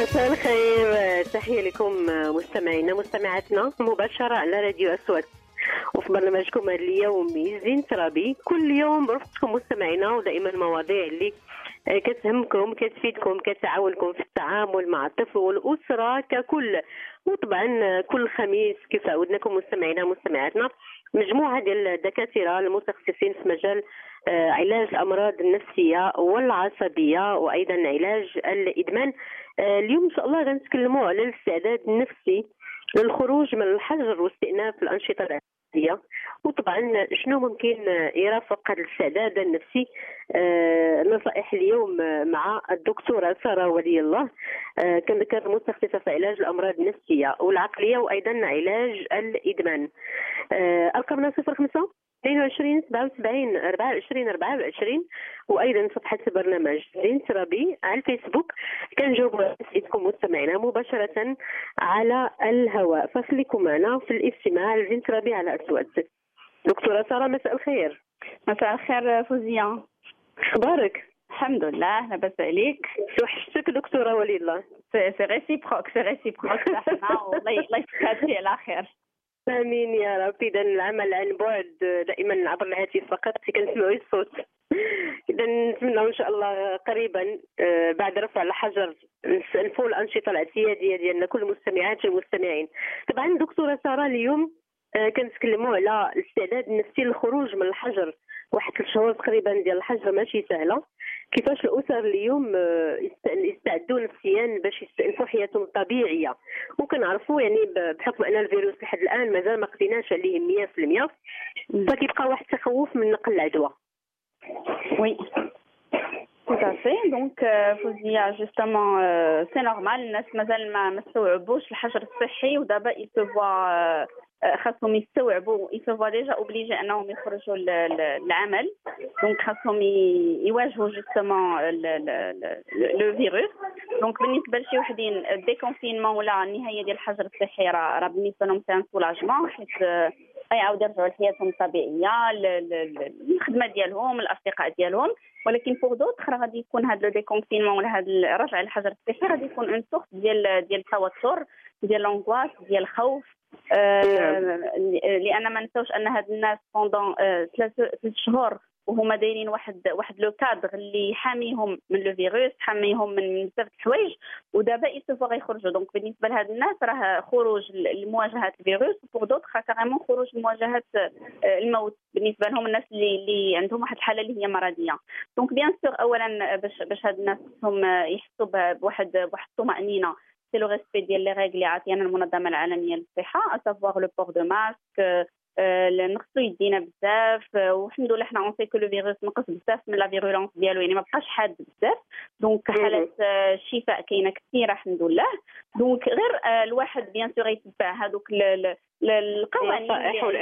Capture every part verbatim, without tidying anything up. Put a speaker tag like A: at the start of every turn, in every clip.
A: مساء الخير، تحية لكم مستمعينا مستمعاتنا مباشرة على راديو أسود وفي برنامجكم اليومي زين ترابي. كل يوم برفقتكم مستمعينا، ودائما مواضيع اللي كتهمكم كتفيدكم كتعاونكم في التعامل مع الطفل والأسرة ككل. وطبعا كل خميس كيف عودناكم مستمعينا مستمعاتنا مجموعة ديال الدكاترة المتخصصين في مجال علاج الأمراض النفسية والعصبية وأيضا علاج الإدمان. اليوم إن شاء الله غنتكلموا على الاستعداد النفسي للخروج من الحجر واستئناف الأنشطة العادية، وطبعا شنو ممكن يرافق هذا الاستعداد النفسي. آه نصائح اليوم مع الدكتورة سارة ولي الله، آه كذكر متخصصة في علاج الأمراض النفسية والعقلية وأيضا علاج الإدمان. آه أرقامنا صفر خمسة اثنين وعشرين سبعة وسبعين أربعة وعشرين أربعة وعشرين، وايضا صفحه برنامج زين ترابي على الفيسبوك. كنجاوبوا على اسئلتكم مستمعينا مباشره على الهواء، فخليكم معنا في الاستماع لزين ترابي على اسود. دكتوره ساره مساء الخير.
B: مساء الخير فوزية،
A: اخبارك؟
B: الحمد لله، لاباس عليك؟
A: توحشتك دكتوره ولي الله.
B: سي سي ريسيبروك سي ريسيبروك صحنا والله الله يفكرك على خير.
A: امين يا رب. اذا العمل عن بعد دائما عبر الهاتف فقط كنسمعوا الصوت. اذا نتمنى ان شاء الله قريبا بعد رفع الحجر نفوا الانشطه الاعتياديه ديالنا كل المستمعات والمستمعين. طبعا دكتوره ساره اليوم كنتكلموا على الاستعداد النفسي للخروج من الحجر. واحد الشهور تقريبا ديال الحجر ماشي سهله. كيفاش الاسر اليوم يستعدوا نفسيا باش يستأنفوا حياتهم الطبيعيه؟ وكنعرفوا يعني بحكم ان الفيروس لحد الان مازال ما قضيناش عليه مية في المية، فكيبقى واحد التخوف من نقل العدوى.
B: وي tout à fait. Donc فوزية justement c'est normal، الناس مازال ما مستوعبوش الحجر الصحي، ودابا il se voit خاصهم يستوعبوا il se voit déjà obligé انهم يخرجوا للعمل. دونك خاصهم يواجهوا justement لو فيروس. دونك بالنسبه لشي وحدين الديكونفينمون ولا النهايه ديال الحجر الصحي راه راه بالنسبه لهم سان سولاجمون، حيت غيعاودوا يرجعوا لحياتهم الطبيعيه، الخدمه ديالهم، الاصدقاء ديالهم. ولكن فور دوطخ راه غادي يكون هذا لو ديكونفينمون ولا هذا الرجع للحجر الصحي غادي يكون اون سورت ديال ديال التوتر، ديال لونغواس، ديال الخوف. آه لان ما نساوش ان هاد الناس بوندون ثلاث شهور وهما دايرين واحد واحد لو كادر اللي يحاميهم من لو فيروس، حاميهم من بزاف د الحوايج، ودابا يسوفوا غيخرجوا. دونك بالنسبه لهاد الناس راه خروج لمواجهه الفيروس، وبور دوطخ كاريمون خروج لمواجهه الموت بالنسبه لهم، الناس اللي اللي عندهم واحد الحاله اللي هي مرضيه. دونك بيان سور اولا باش باش هاد الناس هم يحسوا بواحد بواحد الطمانينه، سي لو ريسبي ديال لي ريغل اللي عطينا المنظمه العالميه للصحه، اسافوار لو بور دو ماسك، نغسلو يدينا بزاف، والحمد لله حنا اون سي كو لو فيروس نقص بزاف من لا فيرولونس ديالو، يعني ما بقاش حاد بزاف. دونك حالات الشفاء كاينه كثيره الحمد لله. دونك غير الواحد بيان سور يتبع هذوك القوانين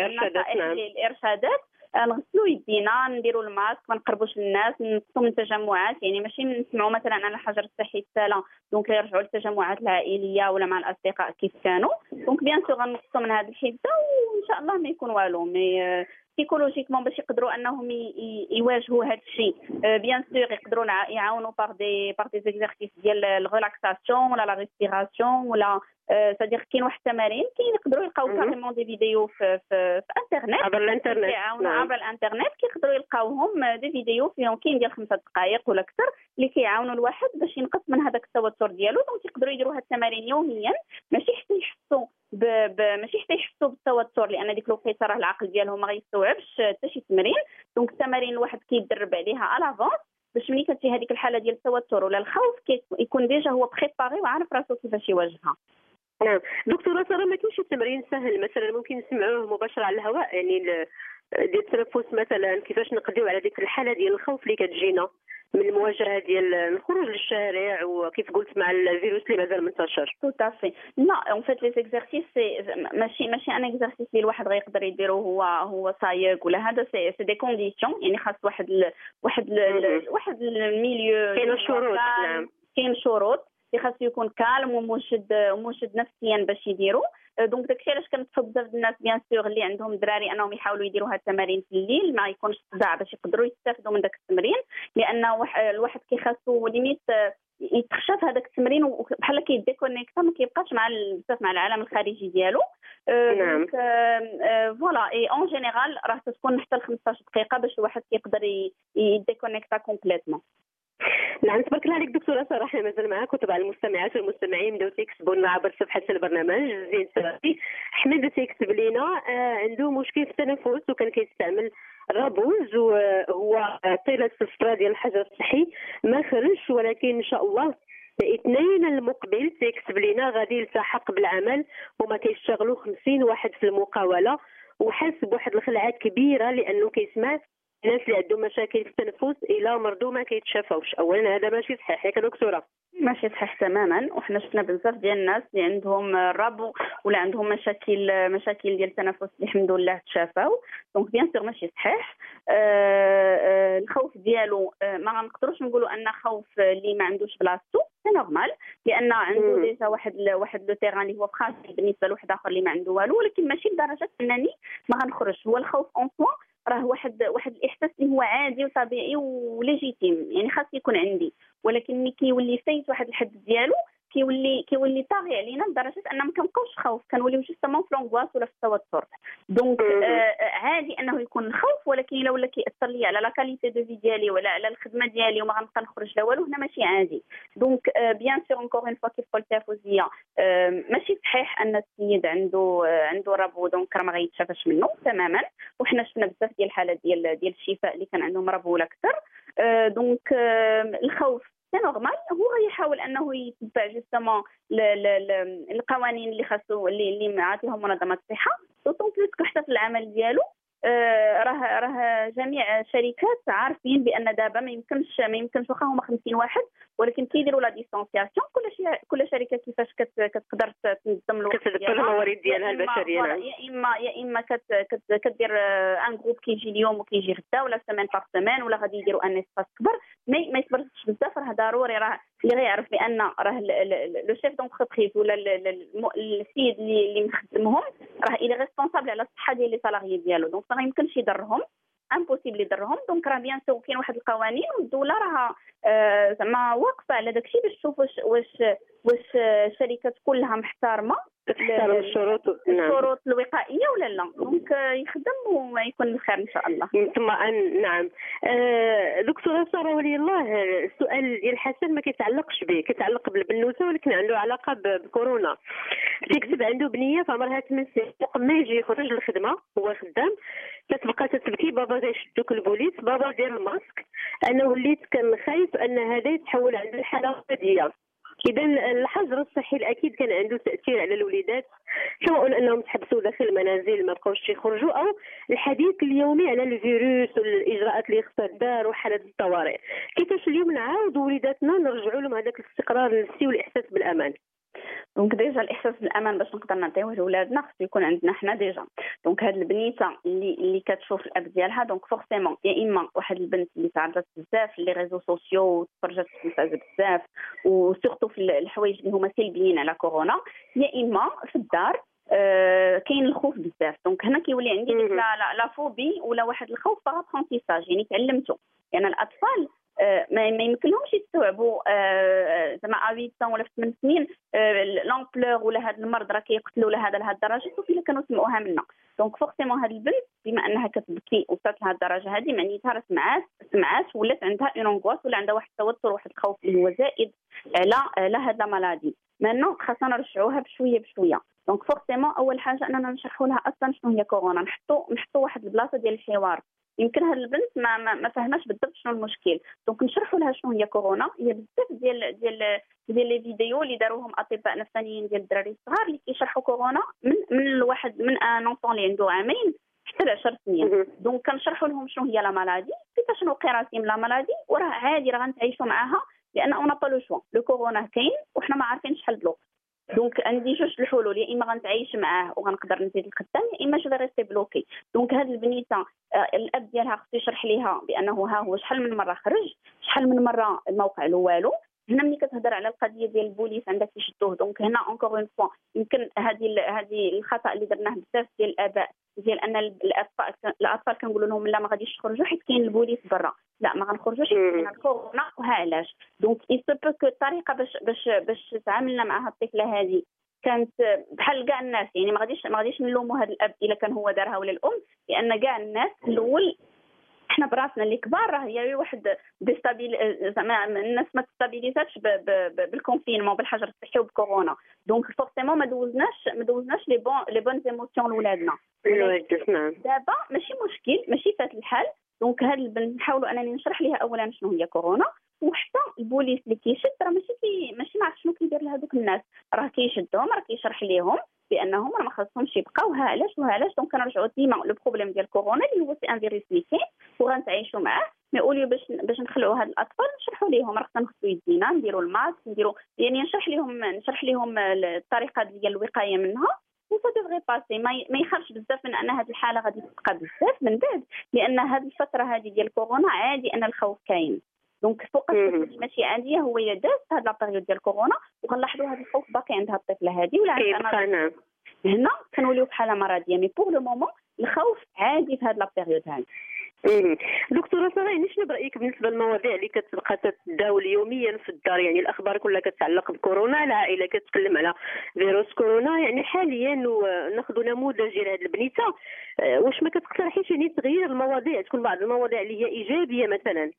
B: والارشادات، نغسلوا يدينا، نديروا الماسك، ما نقربوش للناس، نقصوا من التجمعات. يعني ماشي نسمعوا مثلا على الحجر الصحي السالا دونك يرجعوا للتجمعات العائليه ولا مع الاصدقاء كيف كانوا. دونك بيان سور غنقصوا من هذه الحده وان شاء الله ما يكون والو. مي سيكولوجيكمون باش يقدروا انهم يواجهوا هذا الشيء بيان سور يقدروا يعاونوا بار دي بار دي زيكزارسيس ديال الريلاكساسيون ولا لا ريسبيراسيون ولا c'est-à-dire كاين واحد التمارين كاين يقدروا يلقاو كاريمون دي فيديو في في, في انترنت
A: عبر الانترنت
B: كيعاونوا عبر الانترنت كيقدروا يلقاوهم دي فيديو فيهم كاين ديال خمسة دقائق ولا اكثر اللي كيعاونوا الواحد باش ينقص من هذاك التوتر ديالو. دونك يقدروا يديروا هاد التمارين يوميا، ماشي حتى يحسوا ب... ب... ماشي حتى يحسوا بالتوتر، لان ديك الوقيته راه العقل ديالهم ما غيستوعبش حتى شي تمرين. دونك التمارين الواحد كيدرب عليها على لافونس باش ملي كتجي هذيك الحاله ديال التوتر ولا الخوف كيكون ديجا هو بريباري وعارف راسو كيفاش يواجهها.
A: نعم دكتورة سارة، ما كاينش تمرين سهل مثلا ممكن نسمعوه مباشرة على الهواء، يعني ديال التنفس مثلا، كيفاش نقضيو على ديك الحالة ديال الخوف اللي كتجينا من المواجهة ديال الخروج للشارع وكيف قلت مع الفيروس اللي مازال منتشر؟
B: تو تافي لا اون فيت لي زيكزارسيس ماشي ماشي ان اكزارسيس اللي الواحد غيقدر يديرو هو هو صايق ولا هذا، سي سي دي كونديسيون، يعني خاص واحد ال واحد ال واحد الميليو
A: كاين شروط. نعم
B: كاين شروط اللي خاصو يكون كالم وموجد وموجد نفسيا باش يديروا. دونك داكشي علاش كنطلب بزاف الناس بيان سور اللي عندهم دراري انهم يحاولوا يديروا هاد التمارين في الليل، ما يكونش صداع باش يقدروا يستافدوا من داك التمرين، لان الواحد كيخاصو ليميت يتخشى في هذاك التمرين وبحال كيديكونيكتا ما كيبقاش مع بزاف مع العالم الخارجي ديالو.
A: نعم.
B: فوالا اي اون جينيرال راه تكون حتى ل خمسطاش دقيقه باش الواحد كيقدر يديكونيكتا كومبليتمون.
A: نعم تبارك الله عليك دكتوره. صراحه مازال معاك وتبع المستمعات والمستمعين بداو تيكتبوا لنا عبر صفحه البرنامج زين سرابي. احمد تيكتب لينا آه عنده مشكل في التنفس وكان كيستعمل رابوز وهو طيله الفتره ديال الحجر الصحي ما خرجش، ولكن ان شاء الله الاثنين المقبل تيكتب لينا غادي يلتحق بالعمل وما كيشتغلوا خمسين واحد في المقاوله، وحاس بواحد الخلعه كبيره لانه كيسمع الناس اللي عندهم مشاكل في التنفس الى مرضوا ما كيتشافوش. اولا هذا ماشي صحيح ياك دكتوره؟
B: ماشي صحيح تماما، وحنا شفنا بزاف ديال الناس اللي عندهم الربو ولا عندهم مشاكل مشاكل ديال التنفس اللي الحمد لله تشافاو. دونك بيان سور ماشي صحيح. آه آه الخوف ديالو آه ما غنقدروش نقولوا ان خوف اللي ما عندوش بلاصتو، سي نورمال لان عنده ديجا واحد واحد لو تيران اللي هو فراجيل بالنسبه لواحد اخر اللي ما عنده والو، ولكن ماشي لدرجه انني ما غنخرجش. هو الخوف اون سوا راه واحد واحد الاحساس اللي هو عادي وطبيعي وليجيتيم، يعني خاص يكون عندي، ولكن ملي كيولي فايت واحد الحد ديالو كيولي كيولي طاغي علينا لدرجه ان ما كنبقاوش خوف، كنوليو جوستومون في لونغواس ولا في التوتر. دونك آه عادي انه يكون الخوف، ولكن الا ولا كيأثر لي على لا كاليتي دو في ديالي ولا على الخدمه ديالي وما غنبقى نخرج لا والو، هنا ماشي عادي. دونك آه بيان سور انكور اون فوا كيف قلتها فوزيه، آه ماشي صحيح ان السيد عنده آه عنده ربو دونك راه ما غيتشافاش منه تماما، وحنا شفنا بزاف ديال الحالات ديال ديال الشفاء اللي كان عندهم ربو ولا اكثر. آه دونك آه الخوف سي نورمال، هو غيحاول انه يتبع جوستومون القوانين اللي خاصو اللي اللي معاطيهم منظمه الصحه، دوطون بلوس حتى في العمل ديالو آه راه راه جميع الشركات عارفين بان دابا ما يمكنش ما يمكنش واخا هما خمسين واحد ولكن كيديروا لا ديستانسياسيون. كل شيء كل شركه كيفاش كت كتقدر تنظم الوقت
A: ديالها الموارد ديالها البشريه.
B: يا اما يا اما كت كدير ان جروب كيجي اليوم وكيجي غدا ولا سيمين باغ سيمين، ولا غادي يديروا ان اسباس كبر ما ما يتبرزش بزاف. راه ضروري راه اللي غيعرف بان راه لو شيف دونتربريز ولا السيد اللي اللي مخدمهم راه الى ريسبونسابل على الصحه ديال لي سالاريي ديالو، دونك ما يمكنش يضرهم، امبوسيبل يضرهم. دونك راه بيان سو كاين واحد القوانين والدوله راها آه زعما واقفه على داكشي باش تشوف واش واش واش الشركات كلها محترمه
A: تحترم الشروط
B: الشروط الوقائيه ولا لا. دونك يخدم ويكون بخير ان شاء الله.
A: ثم نعم. آه دكتوره ساره ولي الله، السؤال ديال حسن ما كيتعلقش به، كيتعلق بالبنوته ولكن عنده علاقه بكورونا. تيكتب عنده بنيه في عمرها ثمان سنين، ما يجي يخرج للخدمه هو خدام، كتبقى تتبكي بابا غيشدوك البوليس، بابا دير الماسك، انا وليت كنخايف ان هذا يتحول عند الحاله الفرديه. إذا الحجر الصحي الأكيد كان عنده تأثير على الوليدات، سواء أنهم تحبسوا داخل المنازل ما بقاوش يخرجوا، أو الحديث اليومي على الفيروس والإجراءات اللي خصها تدار وحالات الطوارئ. كيفاش اليوم نعاودوا وليداتنا نرجعوا لهم هذاك الاستقرار النفسي والإحساس بالأمان؟
B: دونك ديجا الاحساس بالامان باش نقدر نعطيوه لولادنا خصو يكون عندنا حنا ديجا. دونك هاد البنيته اللي اللي كتشوف الاب ديالها دونك فورسيمون يا اما واحد البنت اللي تعرضت بزاف لي ريزو سوسيو وتفرجت في التلفاز بزاف وسورتو في الحوايج اللي هما سلبيين على كورونا، يا اما في الدار آه كاين الخوف بزاف. دونك هنا كيولي عندي ديك لا لا فوبي ولا واحد الخوف باغ ابرونتيساج، يعني تعلمته لان يعني الاطفال آه ما يمكنلهمش يستوعبوا آه زعما ثمانية ولا في ثمان سنين آه لامبلور ولا هذا المرض راه كيقتلوا لهذا لهذه الدرجه وكيف كانوا سمعوها منا. دونك فورسيمون هذه البنت بما انها كتبكي وصلت لهذه الدرجه هذه معناتها راه سمعات سمعات ولات عندها اون انغواس ولا عندها واحد التوتر واحد الخوف اللي هو زائد على على هذه المرض. مانو خاصنا نرجعوها بشويه بشويه. دونك فورسيمون اول حاجه اننا نشرحوا لها اصلا شنو هي كورونا، نحطوا نحطوا واحد البلاصه ديال الحوار. يمكن هاد البنت ما ما, ما فهماش بالضبط شنو المشكل، دونك نشرحوا لها شنو هي كورونا. هي بزاف ديال ديال ديال لي فيديو اللي داروهم اطباء نفسانيين ديال الدراري الصغار اللي كيشرحوا كورونا من من الواحد من ان اونفون اللي عنده عامين حتى ل عشر سنين. دونك كنشرحوا لهم شنو هي لا مالادي، كيفاش نوقي راسي من لا مالادي، وراه عادي راه غنتعايشوا معاها لان اون با لو شوا. لو كورونا كاين وحنا ما عارفين شحال الوقت. دونك عندي جوج الحلول، يا اما غنتعايش معاه وغنقدر نزيد الخدام، يا اما جو ريستي بلوكي. دونك هاد البنيته آه الاب ديالها خصو يشرح ليها بانه ها هو شحال من مره خرج، شحال من مره ما وقع له والو، هنا ملي كتهضر على القضيه ديال البوليس عندك يشدوه. دونك هنا اونكور اون فوا يمكن هذه هذه الخطا اللي درناه بزاف ديال الاباء ديال ان الاطفال الاطفال كنقولوا لهم لا ما غاديش تخرجوا حيت كاين البوليس برا. لا ما غنخرجوش حيت كاين الكورونا وها علاش. دونك اي سو بو كو الطريقه باش باش باش تعاملنا مع هاد الطفله هذه كانت بحال كاع الناس. يعني ما غاديش ما غاديش نلوموا هذا الاب الا كان هو دارها ولا الام، لان كاع الناس الاول احنا براسنا اللي كبار راه هي واحد ديستابيل زعما الناس ما تستابيليزاتش بالكونفينمون بالحجر الصحي وبكورونا. دونك فورسيمون ما دوزناش ما دوزناش لي بون لي بون ايموسيون لولادنا. دابا ماشي مشكل ماشي فات الحال. دونك هاد البنت نحاولوا انني نشرح ليها اولا شنو هي كورونا، وحتى البوليس اللي كيشد راه ماشي كي ماشي ما عرفت شنو كيدير لهذوك الناس، راه كيشدهم راه كيشرح ليهم بانهم راه ما خاصهمش يبقاو ها علاش وها علاش. دونك كنرجعوا ديما لو بروبليم ديال كورونا اللي هو سي ان فيروس اللي كاين وغنتعايشوا معاه. مي اوليو باش باش نخلعوا هاد الاطفال نشرحوا ليهم راه خصنا نغسلوا يدينا نديروا الماسك نديروا يعني نشرح لهم نشرح لهم الطريقه ديال الوقايه منها. وسا دوفغي باسي ما يخافش بزاف من ان هذه الحاله غادي تبقى بزاف من بعد، لان هذه الفتره هذه ديال كورونا عادي ان الخوف كاين. دونك فوق ماشي عاديه هو داز هاد لا بيريود ديال كورونا وغنلاحظوا هذا الخوف باقي عند هاد الطفله هذه ولا عندنا هنا كنوليو في حاله مرضيه. مي بور لو مومون الخوف عادي في هاد لا بيريود هذه.
A: امم دكتوره ساره، يعني شنو برايك بالنسبه للمواضيع اللي كتبقى تتداول يوميا في الدار؟ يعني الاخبار كلها كتعلق بكورونا، العائله كتكلم على فيروس كورونا. يعني حاليا ناخذ نموذج ديال هذه البنيته، واش ما كتقترحيش يعني تغيير المواضيع، تكون بعض المواضيع اللي هي ايجابيه مثلا؟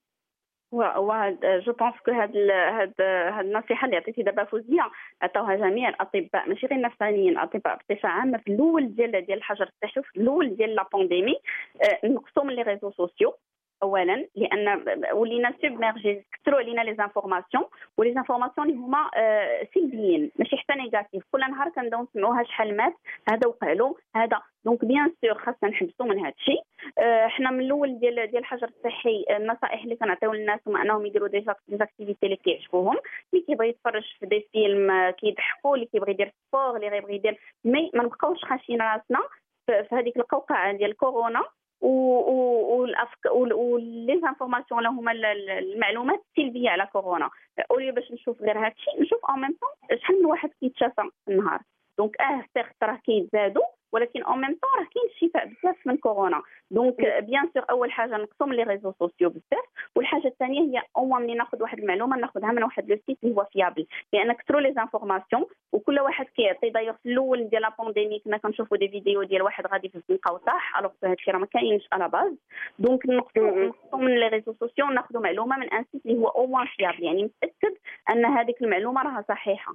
B: وهاد جو بونس كو هاد هاد هاد النصيحه اللي عطيتي دابا فوزيه عطاوها جميع الاطباء ماشي غير النفسانيين، الاطباء بصفه عامه في الاول ديال ديال الحجر الصحي في الاول ديال لا بانديمي. نقصوا من لي ريزو سوسيو اولا لان ولينا سوبميرجي كثروا علينا لي زانفورماسيون ولي زانفورماسيون اللي هما سلبيين ماشي حتى نيجاتيف. كل نهار كنبداو نسمعوها شحال مات هذا وقع له هذا. دونك بيان سور خاصنا نحبسوا من هذا الشيء. حنا من الاول ديال ديال الحجر الصحي النصائح اللي كنعطيو للناس هما انهم يديروا دي زاكتيفيتي اللي كيعجبوهم، اللي كيبغي يتفرج في دي فيلم كيضحكوا، اللي كيبغي يدير سبور، اللي غيبغي يدير مي ما نبقاوش خاشين راسنا في هذيك القوقعه ديال كورونا والافكار ولي زانفورماسيون اللي هما المعلومات السلبيه على كورونا. اولي باش نشوف غير هذا الشيء نشوف اون ميم طون شحال من واحد كيتشافى في النهار. دونك اه سيغت راه كيتزادوا ولكن اون ميم طون راه كاين الشفاء بزاف من كورونا. دونك بيان سور اول حاجه نقصوا من لي ريزو سوسيو بزاف، والحاجه الثانيه هي او ملي ناخذ واحد المعلومه ناخذها من واحد لو سيت اللي هو فيابل، لان كثروا لي زانفورماسيون وكل واحد كيعطي. دايوغ في الاول ديال لا بانديمي كنا كنشوفوا دي فيديو ديال واحد غادي في الزنقه وطاح الوغ هذا الشيء راه ما كاينش على باز. دونك نقصوا نقصوا من لي ريزو سوسيو وناخذوا معلومه من ان سيت اللي هو او فيابل، يعني متاكد ان هذيك المعلومه راها صحيحه.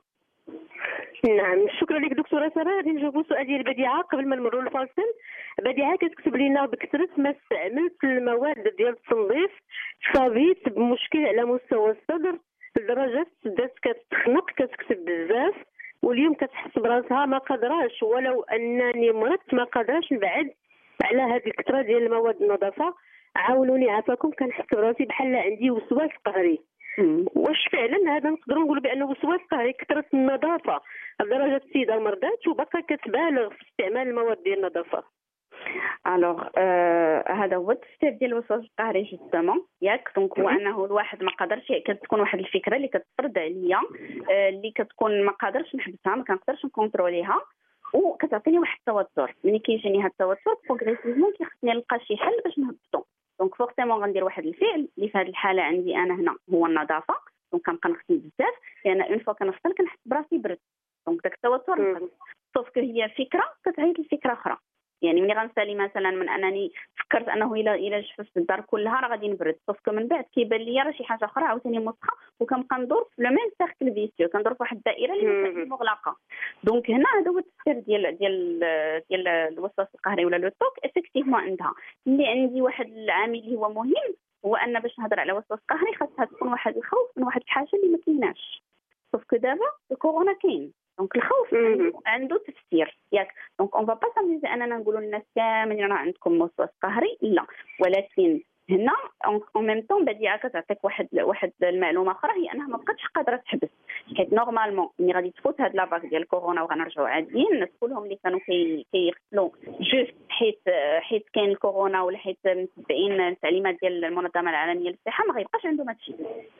A: نعم، شكرا لك دكتوره ساره. غادي نجاوبوا سؤال ديال بديعه قبل ما نمروا للفاصل. بديعه كتكتب لنا بكثره ما استعملت المواد ديال التنظيف صابيت بمشكل على مستوى الصدر لدرجه بدات كتخنق كتكتب بزاف، واليوم كتحس براسها ما قادراش ولو انني مرضت ما قادراش نبعد على هذه الكثره ديال المواد النظافه. عاونوني عافاكم، كنحس براسي بحال عندي وسواس قهري. واش فعلا هذا نقدروا نقولوا بانه وسواس قهري كثره النظافه لدرجه السيده مرضات وبقى كتبالغ في استعمال المواد ديال النظافه؟
B: الوغ آه هذا هو التفسير ديال الوسواس القهري جوستومون ياك. دونك هو انه الواحد ما قادرش، كتكون واحد الفكره اللي كتفرض عليا آه اللي كتكون ما قادرش نحبسها ما كنقدرش نكونتروليها وكتعطيني واحد التوتر. ملي كيجيني هذا التوتر بروغريسيفمون كيخصني نلقى شي حل باش نهبطو. دونك فورسيمون غندير واحد الفعل اللي في هذه الحاله عندي انا هنا هو النظافه. دونك كنبقى نغسل بزاف لان اون فوا كنغسل كنحس براسي برد. دونك داك التوتر صوف كو هي فكره كتعيط لفكره اخرى. يعني ملي غنسالي مثلا من انني فكرت انه الا الا جففت الدار كلها راه غادي نبرد، صوف كو من بعد كيبان لي راه شي حاجه اخرى عاوتاني مسخه وكنبقى ندور في لو ميم سيركل فيسيو، كندور في واحد الدائره اللي مغلقه. دونك هنا هذا هو التفسير ديال ديال ديال الوسواس القهري ولا لو توك. افيكتيفمون عندها اللي عندي واحد العامل اللي هو مهم هو ان باش نهضر على وسواس قهري خاصها تكون واحد الخوف من واحد الحاجه اللي ما كايناش. صوف كو دابا الكورونا كاين، دونك الخوف عنده, عنده تفسير ياك. دونك اون فا با ساميزي اننا نقولوا للناس كاملين راه عندكم وسواس قهري، لا. ولكن هنا اون ميم طون بديعه كتعطيك واحد واحد المعلومه اخرى هي انها ما بقاتش قادره تحبس. حيت نورمالمون ملي غادي تفوت هاد لافاك ديال كورونا وغنرجعوا عاديين الناس كلهم اللي كانوا كيغسلوا جوست حيت حيت كاين الكورونا ولا حيت متبعين التعليمات ديال المنظمه العالميه للصحه ما غيبقاش عندهم هادشي. دونك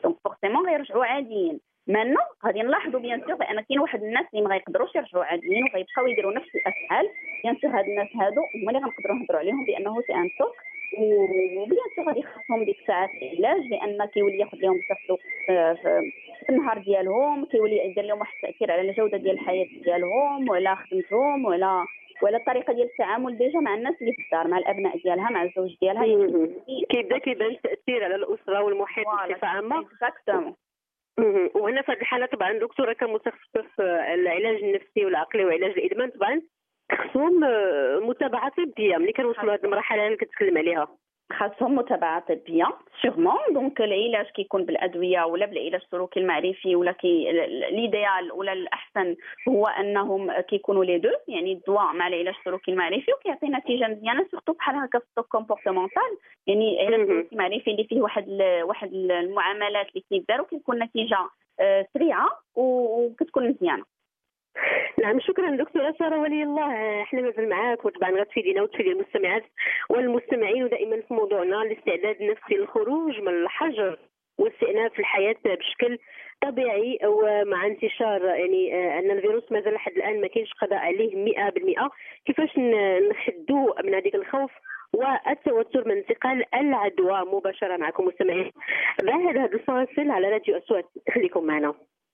B: فورسيمون غيرجعوا عاديين. مالنا غادي نلاحظوا بيان سور بان كاين واحد الناس اللي ما غيقدروش يرجعوا عاديين وغيبقاو يديروا نفس الافعال. بيان سور هاد الناس هادو هما اللي غنقدروا نهضروا عليهم بانه سي ان توك، وبيان سور غادي يخصهم ديك الساعات العلاج، لان كيولي ياخذ لهم بزاف في النهار ديالهم، كيولي يدير لهم واحد التاثير على الجوده ديال الحياه ديالهم وعلى خدمتهم وعلى ولا الطريقه ديال التعامل ديجا مع الناس اللي في الدار، مع الابناء ديالها، مع الزوج ديالها.
A: كيبدا كيبان التاثير على الاسره والمحيط بصفه عامه.
B: اكزاكتومون.
A: وهنا في هذه الحاله طبعا دكتوره كمتخصصه في العلاج النفسي والعقلي وعلاج الادمان طبعا خصهم متابعه طبيه ملي كنوصلوا لهذه المرحله اللي كتكلم عليها.
B: خاصهم متابعه طبيه سيغمون. دونك العلاج كيكون بالادويه ولا بالعلاج السلوكي المعرفي، ولا كي ليديال ولا الاحسن هو انهم كيكونوا لي دو، يعني الدواء مع العلاج السلوكي المعرفي، وكيعطي نتيجه مزيانه سورتو بحال هكا في السلوك كومبورتمونتال. يعني العلاج السلوكي المعرفي اللي فيه واحد واحد المعاملات اللي كيداروا كيكون نتيجه سريعه وكتكون مزيانه.
A: نعم، شكرا دكتورة سارة ولي الله. احنا مازال معاك وطبعا غتفيدينا وتفيدي المستمعات والمستمعين، ودائما في موضوعنا الاستعداد النفسي للخروج من الحجر واستئناف الحياة بشكل طبيعي ومع انتشار يعني ان الفيروس مازال لحد الان ما كاينش قضاء عليه مئة بالمئة. كيفاش نحدوا من هذيك الخوف والتوتر من انتقال العدوى؟ مباشرة معكم مستمعين بعد هذا الفاصل على راديو أصوات. خليكم معنا.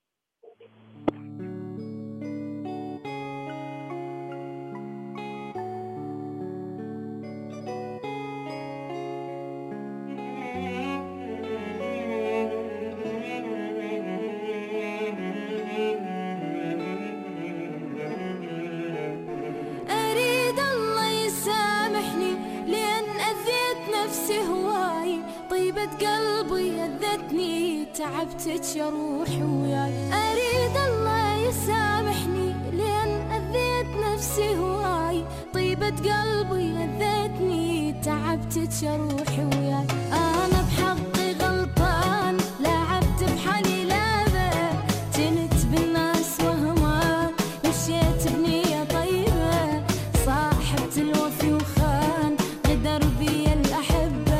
C: قلبي أذتني تعبتك يا روحي وياي، أريد الله يسامحني لأن أذيت نفسي هواي. طيبة قلبي أذتني تعبتك يا روحي وياي. أنا بحقي غلطان لعبت بحالي لعبة، جنت بالناس وهمان مشيت بنية طيبة، صاحبت الوفي وخان غدر بي الأحبة.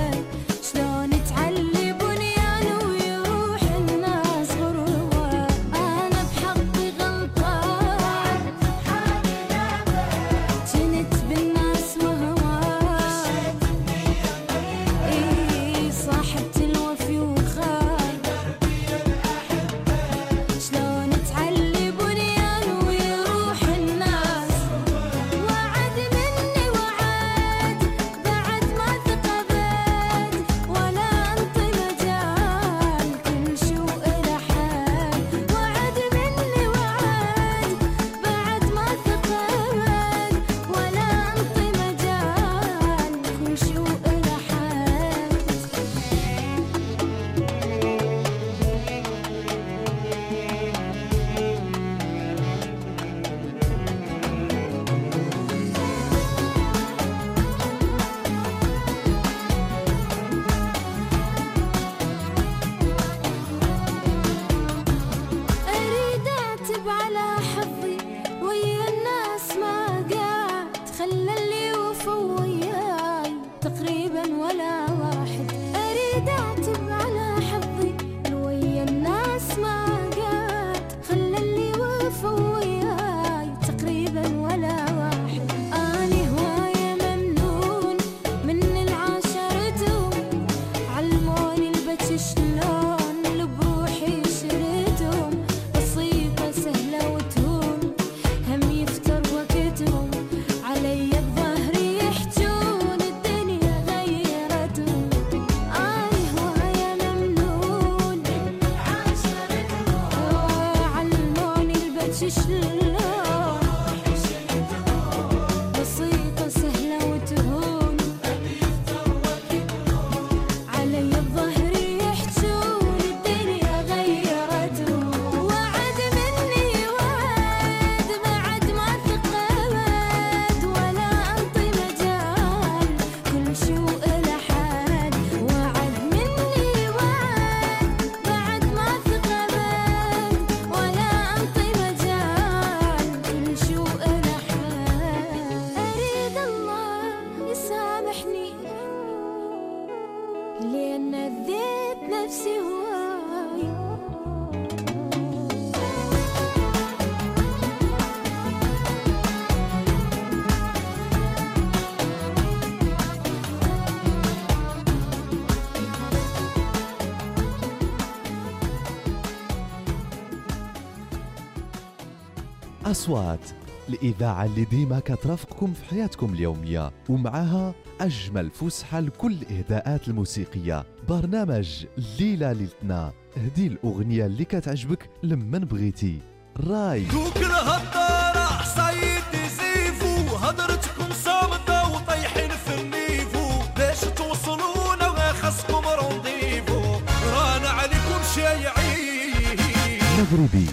D: أصوات، الإذاعة اللي ديما كترافقكم في حياتكم اليومية ومعها أجمل فسحة لكل الإهداءات الموسيقية. برنامج ليلة ليلتنا، هدي الأغنية اللي كتعجبك لمن بغيتي. راي
E: دوك الهضارة عصايتي زيفو، هضرتكم صامتة وطيحين في النيفو، باش توصلونا خاصكم رونديفو، رانا عليكم شايعين.
D: مغربي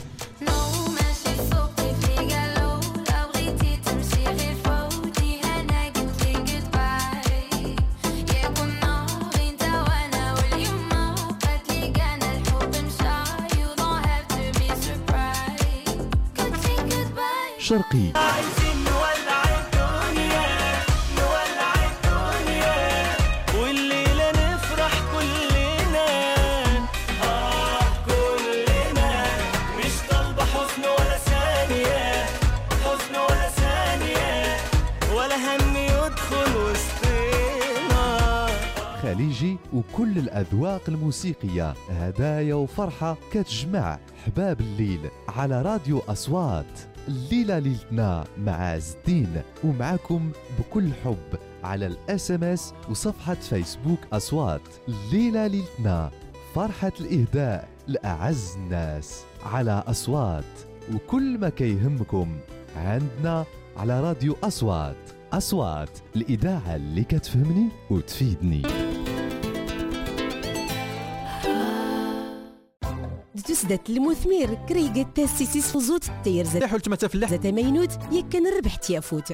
D: شرقي
E: عايزين نولع الدنيا، نولع الدنيا، والليلة نفرح كلنا، آه كلنا، مش طالبة حزن ولا ثانية، حزن ولا ثانية، ولا هم يدخل وسطنا.
D: خليجي وكل الأذواق الموسيقية، هدايا وفرحة كتجمع حباب الليل على راديو أصوات. الليلة ليلتنا مع عز الدين، ومعكم بكل حب على الاس ام اس وصفحة فيسبوك أصوات. الليلة ليلتنا، فرحة الإهداء لأعز الناس على أصوات، وكل ما كيهمكم عندنا على راديو أصوات. أصوات، الإذاعة اللي كتفهمني وتفيدني.
F: تسدت المثمير كريقة تاسيسيس فزوت الطير زاد
G: حلت متى فلاح
F: زاد مينوت يكن الربح تيافوت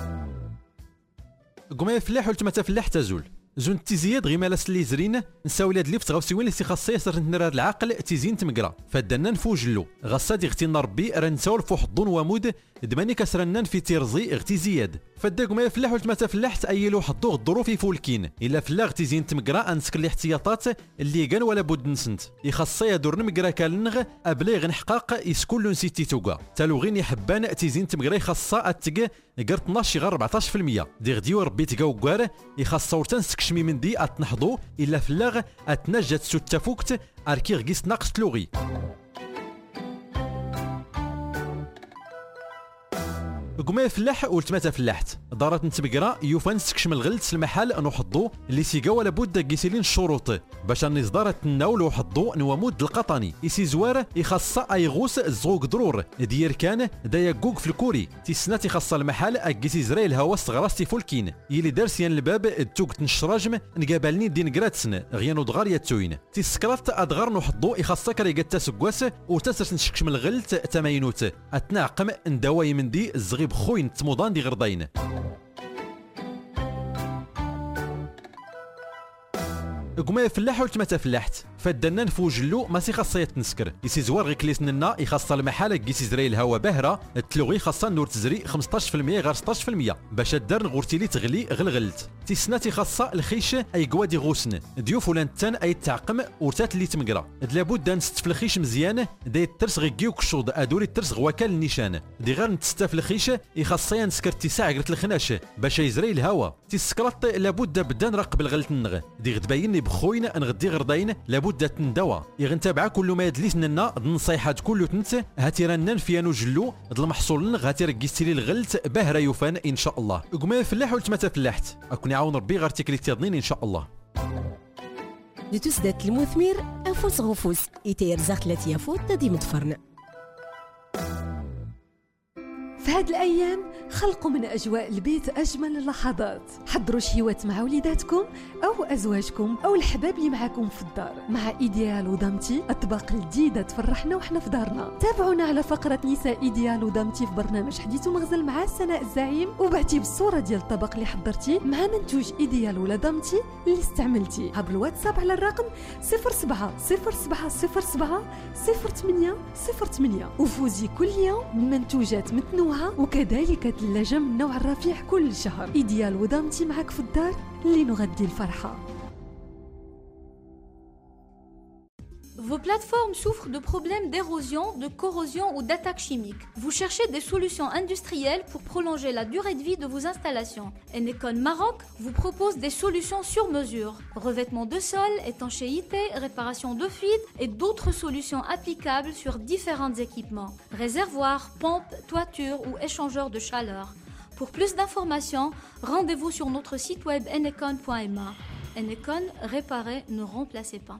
G: قوم فلاح حلت متى فلاح تزول زون تيزياد غير مالاس اللي زرينا نساو لاد ليفت غاوسيوين اللي خاصيه صرت نراد العقل تيزين تمقرا فدنا نفوجلو غصاد اغتينا ربي راه نساو فوحضون ومود دماني كسرنان في تيرزي اغتي زياد فداك ما يفلاح ولت ما تفلاحت ايلو حطوه الظروف يفولكين الا فلاغ تيزين تمقرا انسكر الاحتياطات اللي كان ولا بد نسنت يخصيا دور نمقرا كالنغ ابليغ نحقاق يسكل نسيتي توكا تالو غير يحبان تيزين تمقرا يخصا اتق قر اثناش غير أربعطاش بالمية دي غديو ربي تقاوكار يخصا ورتان سكشمي من دي اتنحضو الا فلاغ اتنجت ستفوكت اركي غيس ناقص تلوغي قوما فلاح ولت متى فلاحت دارت نتبقرا يوفان سكشم الغلت المحل نوحضو اللي سيقا ولا بد قيسيلين الشروط باش نصدار تناول وحضو نوامود القطني يسي زوار يخصا ايغوس الزوق ضرور دير كان دايا كوك في الكوري تيسنا تيخصا المحل اكيسي زري الهوا صغراس تيفولكين يلي دارسيان الباب توك تنشراجم نقابلني دين كراتسن غيانو دغار ياتوين تيسكرات ادغار نوحضو يخصا كريقات تاسكواس وتسرت نشكشم الغلت تماينوت اتنعقم ندواي من دي الزغيب خوين تموضان دي غرضين قوما فلاح ولت متى فلاحت فدنا نفوجلو ماشي خاصها تنسكر يسي زوار غير كليسننا يخص المحل كيسي زري الهوا باهره التلوغي خاصها نور تزري خمسطاش بالمية غير ستطاش بالمية باش الدار غورتيلي تغلي غلغلت تيسنا تيخصها الخيش اي قوادي غوسن ديوف ولا نتان اي تعقم ورتات اللي تمقرا لابد نست في الخيش مزيان داي الترس غي كيوك الشوض ادوري الترس غواكال النيشان دي غير نتستا في الخيش يخصيا نسكر تساع قرت الخناش باش يزري الهوا تيسكرط لابد بدا نراقب الغلط النغ دي غتباين بخوين نغدي غرضين لابد تندوا يغنتابع كل ما يدليس لنا النصيحات كله تنت هاتي رنان فيانو جلو المحصول هاتي ركيستي الغلت باهره يوفان ان شاء الله قوما فلاح ولت متى فلاحت اكون يعاون ربي غير تيكلي تيضنين ان شاء الله
F: لتسدت المثمير انفوس غفوس يتير زاخلت يافوت تدي متفرن
H: في هاد الأيام خلقوا من أجواء البيت أجمل اللحظات حضروا شهيوات مع وليداتكم أو أزواجكم أو الحباب اللي معاكم في الدار مع إيديال ودامتي أطباق جديدة تفرحنا وحنا في دارنا تابعونا على فقرة نساء إيديال ودامتي في برنامج حديث ومغزل مع سناء الزعيم وبعتي بالصورة ديال الطبق اللي حضرتي مع منتوج إيديال ولا دامتي اللي استعملتي هاب الواتساب على الرقم صفر سبعة صفر سبعة صفر سبعة صفر ثمانية صفر ثمانية وفوزي كل يوم بمنتوجات متنوعة وكذلك ثلاجة من نوع الرفيع كل شهر إيديال ودامتي معك في الدار اللي نغدي الفرحة
I: Vos plateformes souffrent de problèmes d'érosion, de corrosion ou d'attaques chimiques. Vous cherchez des solutions industrielles pour prolonger la durée de vie de vos installations. Enecon Maroc vous propose des solutions sur mesure. Revêtement de sol, étanchéité, réparation de fuites et d'autres solutions applicables sur différents équipements. Réservoirs, pompes, toitures ou échangeurs de chaleur. Pour plus d'informations, rendez-vous sur notre site web enecon point m a. Enecon, réparez, ne remplacez pas.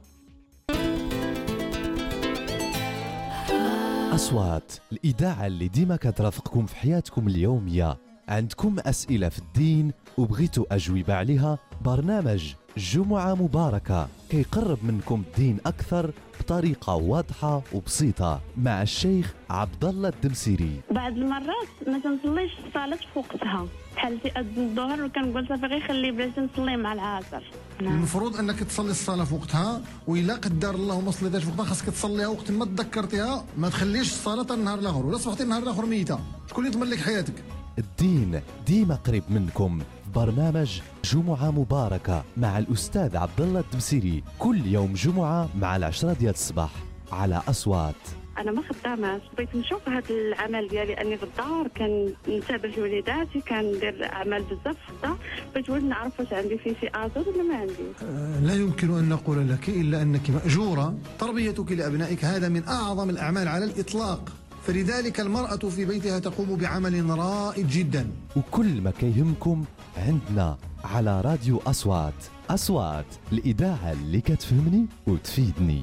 D: أصوات الإذاعة اللي ديما كترافقكم في حياتكم اليومية. عندكم أسئلة في الدين وبغيتوا أجوبة عليها؟ برنامج جمعة مباركة كيقرب منكم الدين أكثر بطريقة واضحة وبسيطة مع الشيخ عبد الله الدمسيري.
J: بعض المرات ما تنصليش الصلاة في وقتها بحال في أذن الظهر وكنقول صافي غير خلي بلاش نصلي مع العصر.
K: المفروض انك تصلي الصلاه في وقتها، والا قدر الله ما صليتهاش في وقتها خاصك تصليها وقت ما تذكرتيها. ما تخليش الصلاه النهار الاخر ولا صبحتي النهار الاخر ميته. شكون اللي يضمن لك حياتك؟
D: الدين ديما قريب منكم في برنامج جمعة مباركة مع الأستاذ عبد الله الدمسيري كل يوم جمعة مع العشرة ديال الصباح على أصوات.
J: انا ما خداماش، بغيت نشوف هذا العمل ديالي اني في الدار كنتابع وليداتي كندير اعمال بزاف في الدار. بغيت نعرف واش عندي فيه شي اجر ولا ما عندي.
K: أه لا يمكن ان نقول لك الا انك ماجوره. تربيتك لابنائك هذا من اعظم الاعمال على الاطلاق، فلذلك المراه في بيتها تقوم بعمل رائد جدا.
D: وكل ما كيهمكم عندنا على راديو أصوات. أصوات الإذاعة اللي كتفهمني وتفيدني.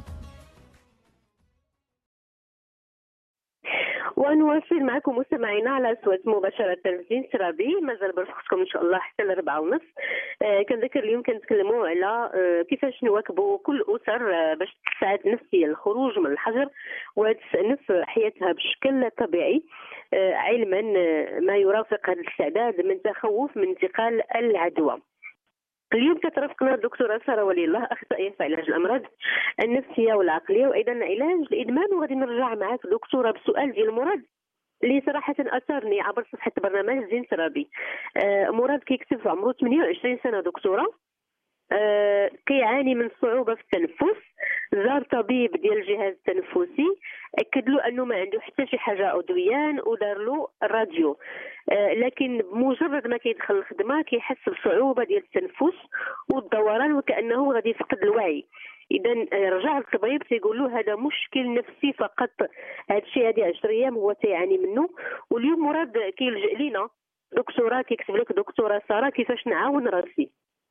A: ونواصل معكم مستمعينا على أصوات مباشرة تلفزيون ترابي. مازال برفقتكم إن شاء الله حتى الربعة ونص. آه كنذكر اليوم كنتكلموا على آه كيفاش نواكبوا كل أسر آه باش تساعد نفسيا الخروج من الحجر وتستأنف حياتها بشكل طبيعي، آه علما آه ما يرافق هذا الاستعداد من تخوف من انتقال العدوى. اليوم كترافقنا الدكتوره ساره ولي الله، اخصائيه في علاج الامراض النفسيه والعقليه وايضا علاج الادمان. وغادي نرجع معك دكتوره بسؤال ديال مراد اللي صراحه اثرني عبر صفحه برنامج زين ترابي. آه مراد كيكتب في عمره ثمانية وعشرين سنه دكتوره، آه كيعاني من صعوبه في التنفس. زار طبيب ديال الجهاز التنفسي اكد له انه ما عنده حتى شي حاجه عضويا ودار له الراديو، آه لكن بمجرد ما كيدخل الخدمه كيحس بصعوبه ديال التنفس والدوران وكانه غادي يفقد الوعي. اذا رجع للطبيب تيقول له هذا مشكل نفسي فقط، هذا الشيء هذه عشر ايام هو تيعاني منه. واليوم مراد كيلجئ لينا دكتوره كيكتب لك دكتوره ساره كيفاش نعاون راسي.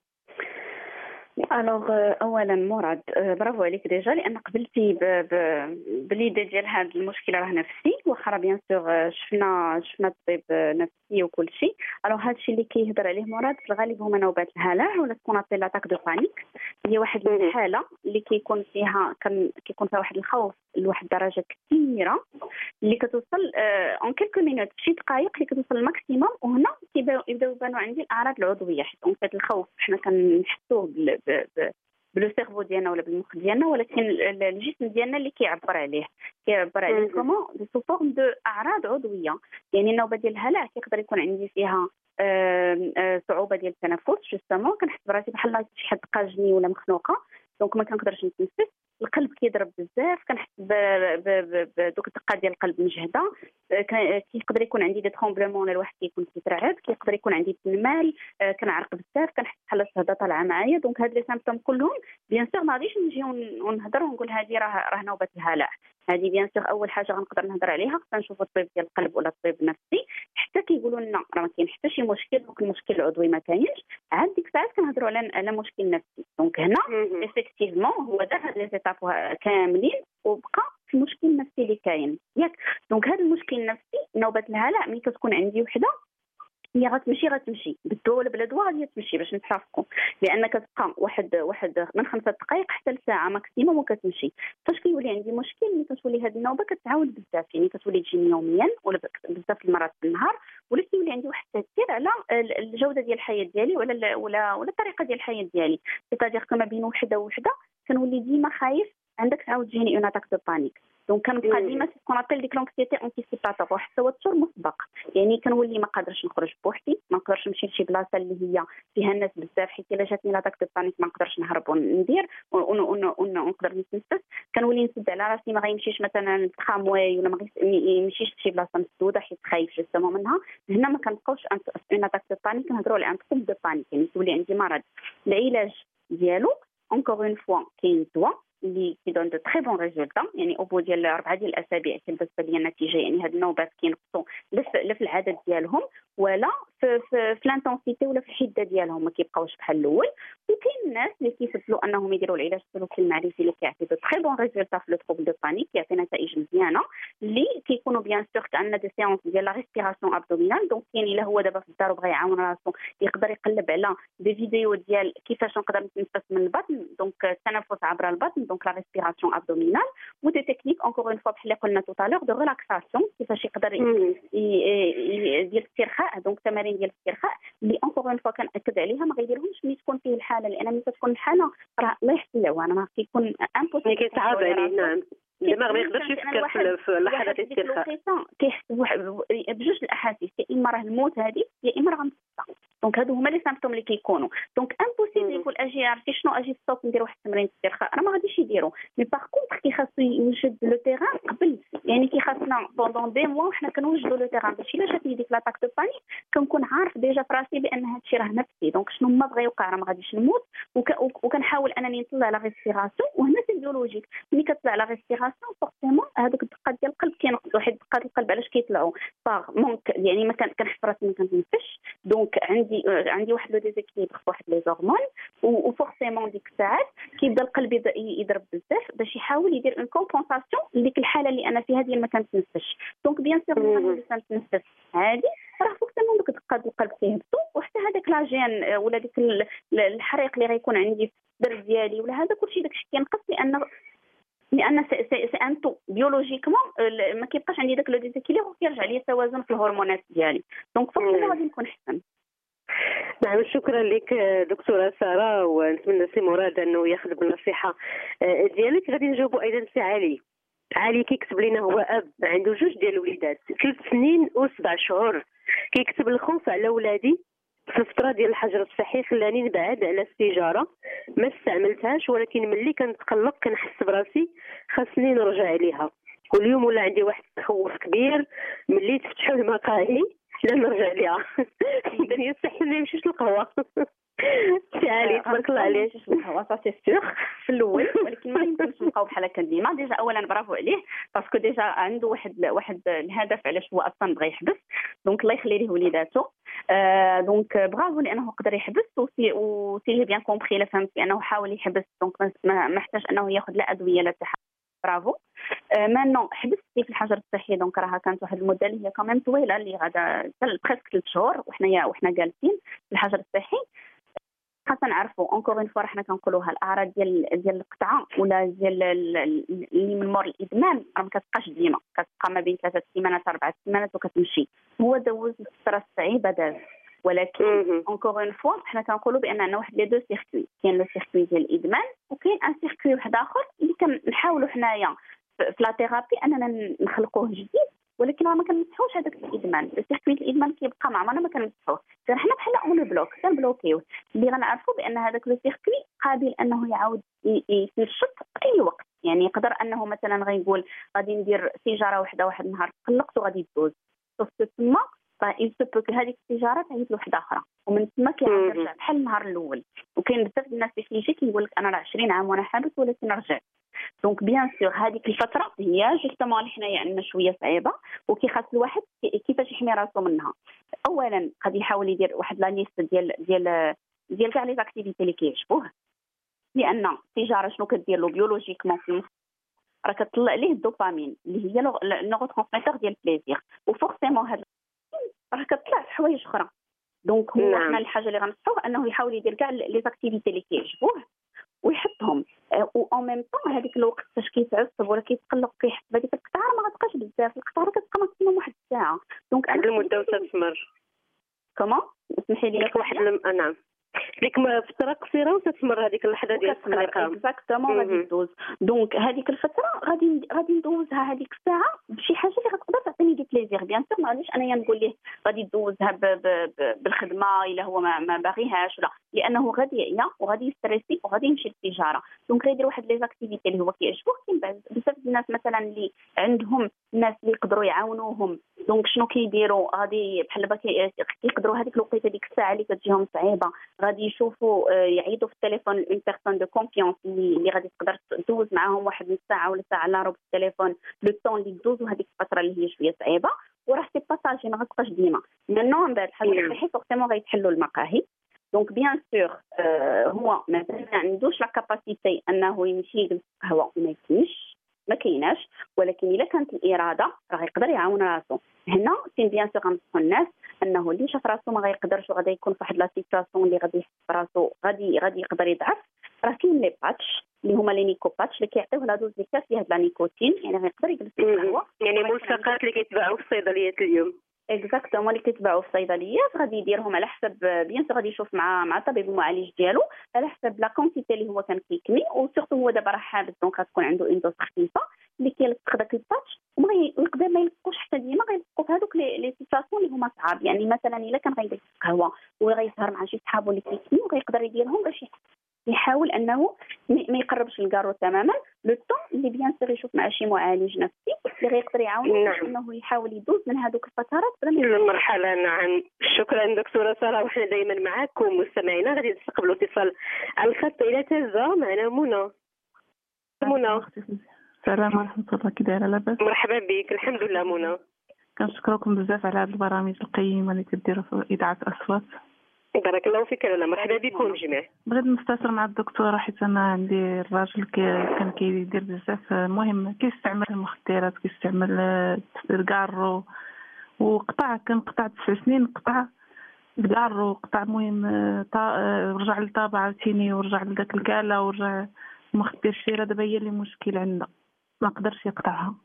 B: الوغ اولا مراد برافو عليك ديجا لان قبلتي باليد ديال هذا المشكل راه نفسي، واخا بيان سور شفنا شفنا الطبيب نفسي وكل شيء. الوغ هذا الشيء اللي كيهضر عليه مراد في الغالب هما نوبات الهلع ولا سكونابيل لاتاك دو بانيك. هي واحد من الحاله اللي كيكون فيها كان كيكون فيها واحد الخوف لواحد الدرجه كثيره اللي كتوصل اون كيلكو مينوت شي دقائق اللي كتوصل الماكسيموم. وهنا كيبداو يبانوا عندي الاعراض العضويه، حيت اون فيت الخوف حنا كنحسوه بلو سيرفو ديالنا ولا بالمخ ديالنا، ولكن الجسم ديالنا اللي كيعبر عليه كيعبر عليه كومون سو فورم دو اعراض عضويه. يعني النوبه ديال الهلع كيقدر يكون عندي فيها آه آه صعوبه ديال التنفس، جوستومون كنحس براسي بحال شي حد قاجني ولا مخنوقه، دونك ما كنقدرش نتنفس. القلب كيضرب بزاف، كنحس بدوك الدقات ديال القلب مجهده. كيقدر يكون عندي دي ترومبلمون ولا الواحد كيكون كيترعد، كيقدر يكون عندي التنمال، كنعرق بزاف، كنحس بحال الشهده طالعه معايا. دونك هاد لي سيمبتوم كلهم بيان سور ما غاديش نجي ونهضر ونقول هذه راه راه نوبه الهلع. هذه بيان سور اول حاجه غنقدر نهضر عليها خصنا نشوفوا الطبيب ديال القلب ولا الطبيب النفسي حتى كيقولوا لنا راه ما كاين حتى شي مشكل، دونك المشكل العضوي ما كاينش. عاد ديك الساعات كنهضروا على على مشكل نفسي. دونك هنا ايفيكتيفمون هو دار هاد لي زيتاب كاملين وبقى في المشكل النفسي اللي كاين ياك. دونك هذا المشكل النفسي نوبه الهلع ملي كتكون عندي وحده هي غتمشي غتمشي بالدواء ولا بلا دواء غادي تمشي باش نتفقوا، لان كتبقى واحد واحد من خمسة دقائق حتى لساعه ماكسيموم وكتمشي. فاش كيولي عندي مشكل ملي كتولي هذه النوبه كتعاود بزاف، يعني كتولي تجيني يوميا ولا بزاف المرات في النهار، ولا كيولي عندي واحد التاثير على الجوده ديال الحياه ديالي ولا ولا ولا الطريقه ديال الحياه ديالي. سيتادير كما بين وحده وحده كنولي ديما خايف عندك تعاود تجيني اون اتاك دو بانيك. دونك كنبقى ديما سكون ابل ديك لونكسيتي انتيسيباتور واحد التوتر مسبق، يعني كنولي ما قادرش نخرج بوحدي، ما نقدرش نمشي لشي بلاصه اللي هي فيها الناس بزاف حيت الا جاتني لاطاك دو بانيك ما نقدرش نهرب وندير ونقدر نتنفس. كنولي نسد على راسي، ما غيمشيش مثلا الترامواي ولا ما غيمشيش لشي بلاصه مسدوده حيت خايف جوستومون منها. هنا ما كنبقاوش اون اتاك دو بانيك، كنهضروا على ان تروب دو بانيك، يعني تولي عندي مرض. العلاج ديالو اونكور اون فوا كاين دواء اللي كيدون دو تري بون ريزولطا، يعني او بو ديال اربعه ديال الاسابيع كتبان ليا النتيجه، يعني هاد النوبات كينقصوا لا في العدد ديالهم ولا في في, في لانتونسيتي ولا في الحده ديالهم، ما كيبقاوش بحال الاول. وكاين الناس اللي كيفضلوا انهم يديروا العلاج السلوكي المعرفي اللي كيعطي دو تري بون ريزولطا في لو تروبل دو بانيك، كيعطي نتائج مزيانه، اللي كيكونوا بيان سور عندنا دي سيونس ديال لا ريسبيراسيون ابدومينال. دونك كاين الا هو دابا في الدار وبغى يعاون راسو يقدر يقلب على دي فيديو ديال كيفاش نقدر نتنفس من البطن، دونك التنفس عبر البطن، دونك لا ريسبيراسيون ابدومينال، ودي تكنيك اونكور اون فوا بحال اللي قلنا توتالور دو ريلاكساسيون، كيفاش يقدر يدير الاسترخاء. دونك تمارين ديال الاسترخاء اللي اونكور اون فوا كنأكد عليها ما غيديرهمش ملي تكون فيه الحاله، لان ملي تكون الحاله راه الله يحسن العوان راه كيكون امبوسيبل،
A: كيصعب عليه. نعم، الدماغ ما يقدرش يفكر في لحظه الاسترخاء،
B: كيحس بجوج الاحاسيس، يا اما راه الموت هذه يا اما راه غنفصل. دونك هادو هما لي سامبتوم اللي كيكونوا. دونك امبوسيبل يقول اجي عرفتي شنو اجي ستوب ندير واحد التمرين استرخاء، راه ما غاديش يديروا. مي باغ كونطخ كيخاصو يوجد لو تيران قبل، يعني كيخاصنا بوندون دي موا وحنا كنوجدوا لو تيران باش الا جاتني ديك لاطاك دو بانيك كنكون عارف ديجا فراسي بان هادشي راه نفسي، دونك شنو ما بغى يوقع راه ما غاديش نموت. وكنحاول انني نطلع لا ريسبيراسيون، وهنا سي بيولوجيك ملي كتطلع لا ريسبيراسيون فورسيمون هذوك الدقات ديال القلب كينقصوا، حيت دقات القلب علاش كيطلعوا باغ مونك، يعني ما كنحس راسي ما كنتنفسش، دونك عندي عندي واحد لو ديزيكليبر في واحد لي هرمون، وفورسيمون ديك الساعات كيبدا القلب يضرب بزاف باش يحاول يدير اون كومبونساسيون لديك الحاله اللي انا فيها ديال ما كنتنفسش. دونك بيان سور ملي كنولي كنتنفس عادي راه فورسيمون دوك دقات القلب كيهبطوا، وحتى هذاك لاجين ولا ديك الحريق اللي غيكون عندي في الصدر ديالي ولا هذا كلشي داكشي كينقص، لان لان سي سي ان تو بيولوجيكمون ما كيبقاش عندي داك لو ديزيكيليبر وكيرجع لي التوازن في الهرمونات ديالي. دونك فورسيمون غادي نكون احسن.
A: نعم، شكرا لك دكتوره ساره، ونتمنى سي مراد انه ياخذ بالنصيحه ديالك. غادي نجاوبوا ايضا سي علي. علي كيكتب لنا هو اب عنده جوج ديال الوليدات ثلاث سنين وسبع شهور، كيكتب الخوف على ولادي في الفتره ديال الحجر الصحي خلاني نبعد على السيجاره، ما استعملتهاش ولكن ملي كنتقلق كنحس براسي خاصني نرجع عليها. واليوم ولا عندي واحد التخوف كبير ملي تفتحوا المقاهي لا نرجع ليها. الدنيا الصحي ما يمشيش القهوه. سي علي تبارك الله عليك.
B: القهوه صافي سيغ في الاول، ولكن ما يمكنش نبقاو بحال هكا ديما. ديجا اولا برافو عليه باسكو ديجا عنده واحد واحد الهدف علاش هو اصلا بغى يحبس، دونك الله يخلي ليه وليداته. آه دونك برافو لانه قدر يحبس، وسي وسي بيان كومبري لا فهمت انه حاول يحبس، دونك ما محتاج انه ياخذ لا ادويه لا حتى برافو. آه مانو حبستي في الحجر الصحي، دونك راها كانت واحد المده اللي هي كمان طويله اللي غادا بريسك ثلاث شهور وحنايا وحنا جالسين في الحجر الصحي. خاصنا نعرفوا اونكور اون فوا حنا كنقولوها الاعراض ديال ديال القطعه ولا ديال اللي من مور الادمان راه ما كتبقاش ديما، كتبقى ما بين ثلاثه سيمانات اربعه سيمانات وكتمشي. هو دوز الفتره الصعيبه داز، ولكن اونكور اون فوا حنا كنقولوا بان عندنا واحد لي دو سيركوي، كاين لو سيركوي ديال الادمان وكاين ان سيركوي واحد اخر اللي كنحاولوا حنايا في لا ثيرابي اننا نخلقوه جديد، ولكن ما كنمسحوش هذاك الادمان. السيركويت الادمان كيبقى مع معنا ما كنمسحوه، حنا بحال اون بلوك كنبلوكيوه، اللي غنعرفوا بان هذاك السيركوي قابل انه يعاود ينشط اي وقت. يعني يقدر انه مثلا غيقول غادي ندير سيجاره واحده واحد النهار قلقت وغادي تدوز، شفت تما فيسبوك هذيك السيجاره تعيط لوحده اخرى، ومن ثم كيعاود يرجع بحال النهار الاول. وكاين بزاف الناس اللي كيجي كيقول لك انا راه عشرين عام وانا حابس ولكن رجعت. دونك بيان سور هذيك الفتره هي جوستومون اللي حنايا عندنا شويه صعيبه، وكيخاص الواحد كيفاش يحمي راسو منها. اولا غادي يحاول يدير واحد لا ليست ديال ديال ديال كاع لي زاكتيفيتي اللي كيعجبوه، لان السيجاره شنو كدير له بيولوجيكمون في المخ، راه كتطلع ليه الدوبامين اللي هي النورو ترانسميتور ديال البليزير، وفورسيمون هاد راه كتطلع في حوايج اخرى. دونك هو
A: نعم.
B: حنا الحاجه اللي غنصحوه انه يحاول يدير كاع لي زاكتيفيتي اللي كيعجبوه ويحطهم، و اون ميم طون هذيك الوقت فاش كيتعصب ولا كيتقلق كيحس بهذيك القطعه ما غتبقاش بزاف، القطعه كتبقى ماكسيموم واحد الساعه. دونك
A: هاد المده وتستمر
B: كومون اسمحي لي
A: واحد لم... نعم ديك فتره قصيره وتتمر هذيك اللحظه ديال التقليقه.
B: اكزاكتومون غادي تدوز. دونك هذيك الفتره غادي غادي ندوزها هذيك الساعه بشي حاجه اللي غتقدر تعطيني دي بليزير. بيان سور ما غاديش انايا نقول ليه غادي دوزها بالخدمه الا هو ما, ما باغيهاش ولا، لانه غادي يعيا وغادي يستريسي وغادي يمشي للتجاره. دونك غيدير واحد لي زاكتيفيتي اللي هو كيعجبوه. كاين بزاف الناس مثلا اللي عندهم الناس اللي يقدروا يعاونوهم، دونك شنو كيديروا؟ غادي بحال دابا كيقدروا هذيك الوقيته ديك الساعه اللي كتجيهم صعيبه غادي يشوفوا يعيطوا في التليفون اون بيرسون دو كونفيونس اللي اللي غادي تقدر تدوز معاهم واحد نص ساعه ولا ساعه الا ربع في التليفون لو طون اللي تدوزوا هذيك الفتره اللي هي شويه صعيبه، وراه سي باساجي ما غتبقاش ديما. مانو من بعد الحاجه الصحي فورتيمون غيتحلوا المقاهي. دونك بيان سور آه هو ما عندوش لا كاباسيتي انه يمشي يجلس قهوه وما يكملش، ما كايناش، ولكن الا كانت الاراده راه يقدر يعاون راسو. هنا كاين بيان سور غنصحوا الناس انه اللي شاف راسو ما غيقدرش وغادي يكون في واحد لا سيتواسيون اللي غادي يحس براسو غادي غادي يقدر يضعف، راه كاين لي باتش اللي هما لي نيكو باتش اللي كيعطيوه لا دوز اللي كاف فيها لا نيكوتين، يعني غيقدر يجلس في القهوه. يعني
A: ملصقات اللي كيتباعوا في الصيدليات اليوم.
B: اكزاكتومون اللي كيتباعوا في الصيدليات غادي يديرهم على حسب بيان سور غادي يشوف مع مع الطبيب المعالج ديالو على حسب لا كونتيتي اللي هو كان كيكمي، وسورتو هو دابا راه حابس دونك غتكون عنده اون دوز خفيفه اللي كيلصق داك الباتش وما يقدر ما يلصقوش حتى ديما، غيلصقوا في هذوك لي سيتواسيون اللي هما صعاب. يعني مثلا الا كان غيجلس في قهوه وغيسهر مع شي صحابو اللي كيكمي وغيقدر يديرهم باش يحاول انه ما يقربش الكارو تماما لو طون اللي بيان سور يشوف مع شي معالج نفسي اللي غيقدر يعاونه باش انه يحاول يدوز من هذوك الفترات بلا ما
A: المرحله. نعم شكرا دكتوره ساره، وحنا دائما معكم مستمعينا. غادي نستقبلوا اتصال على الخط الى تازه معنا منى. منى
L: السلام ورحمه الله، كي دايره؟ لاباس؟
A: مرحبا بك. الحمد لله منى.
L: كنشكركم بزاف على هذه البرامج القيمه اللي كديروا في اذاعه اصوات.
A: بارك الله فيك. لاله مرحبا بكم جميع.
L: بغيت نستفسر مع الدكتوره حيت انا عندي الراجل كان كيدير بزاف مهم، كيستعمل المخدرات، كيستعمل الكارو وقطع، كان قطع تسع سنين قطع الكارو قطع مهم، رجع للطابع عاوتاني ورجع لذاك الكاله ورجع المخدر الشيره. دابا هي اللي مشكل عندنا ما قدرش يقطعها.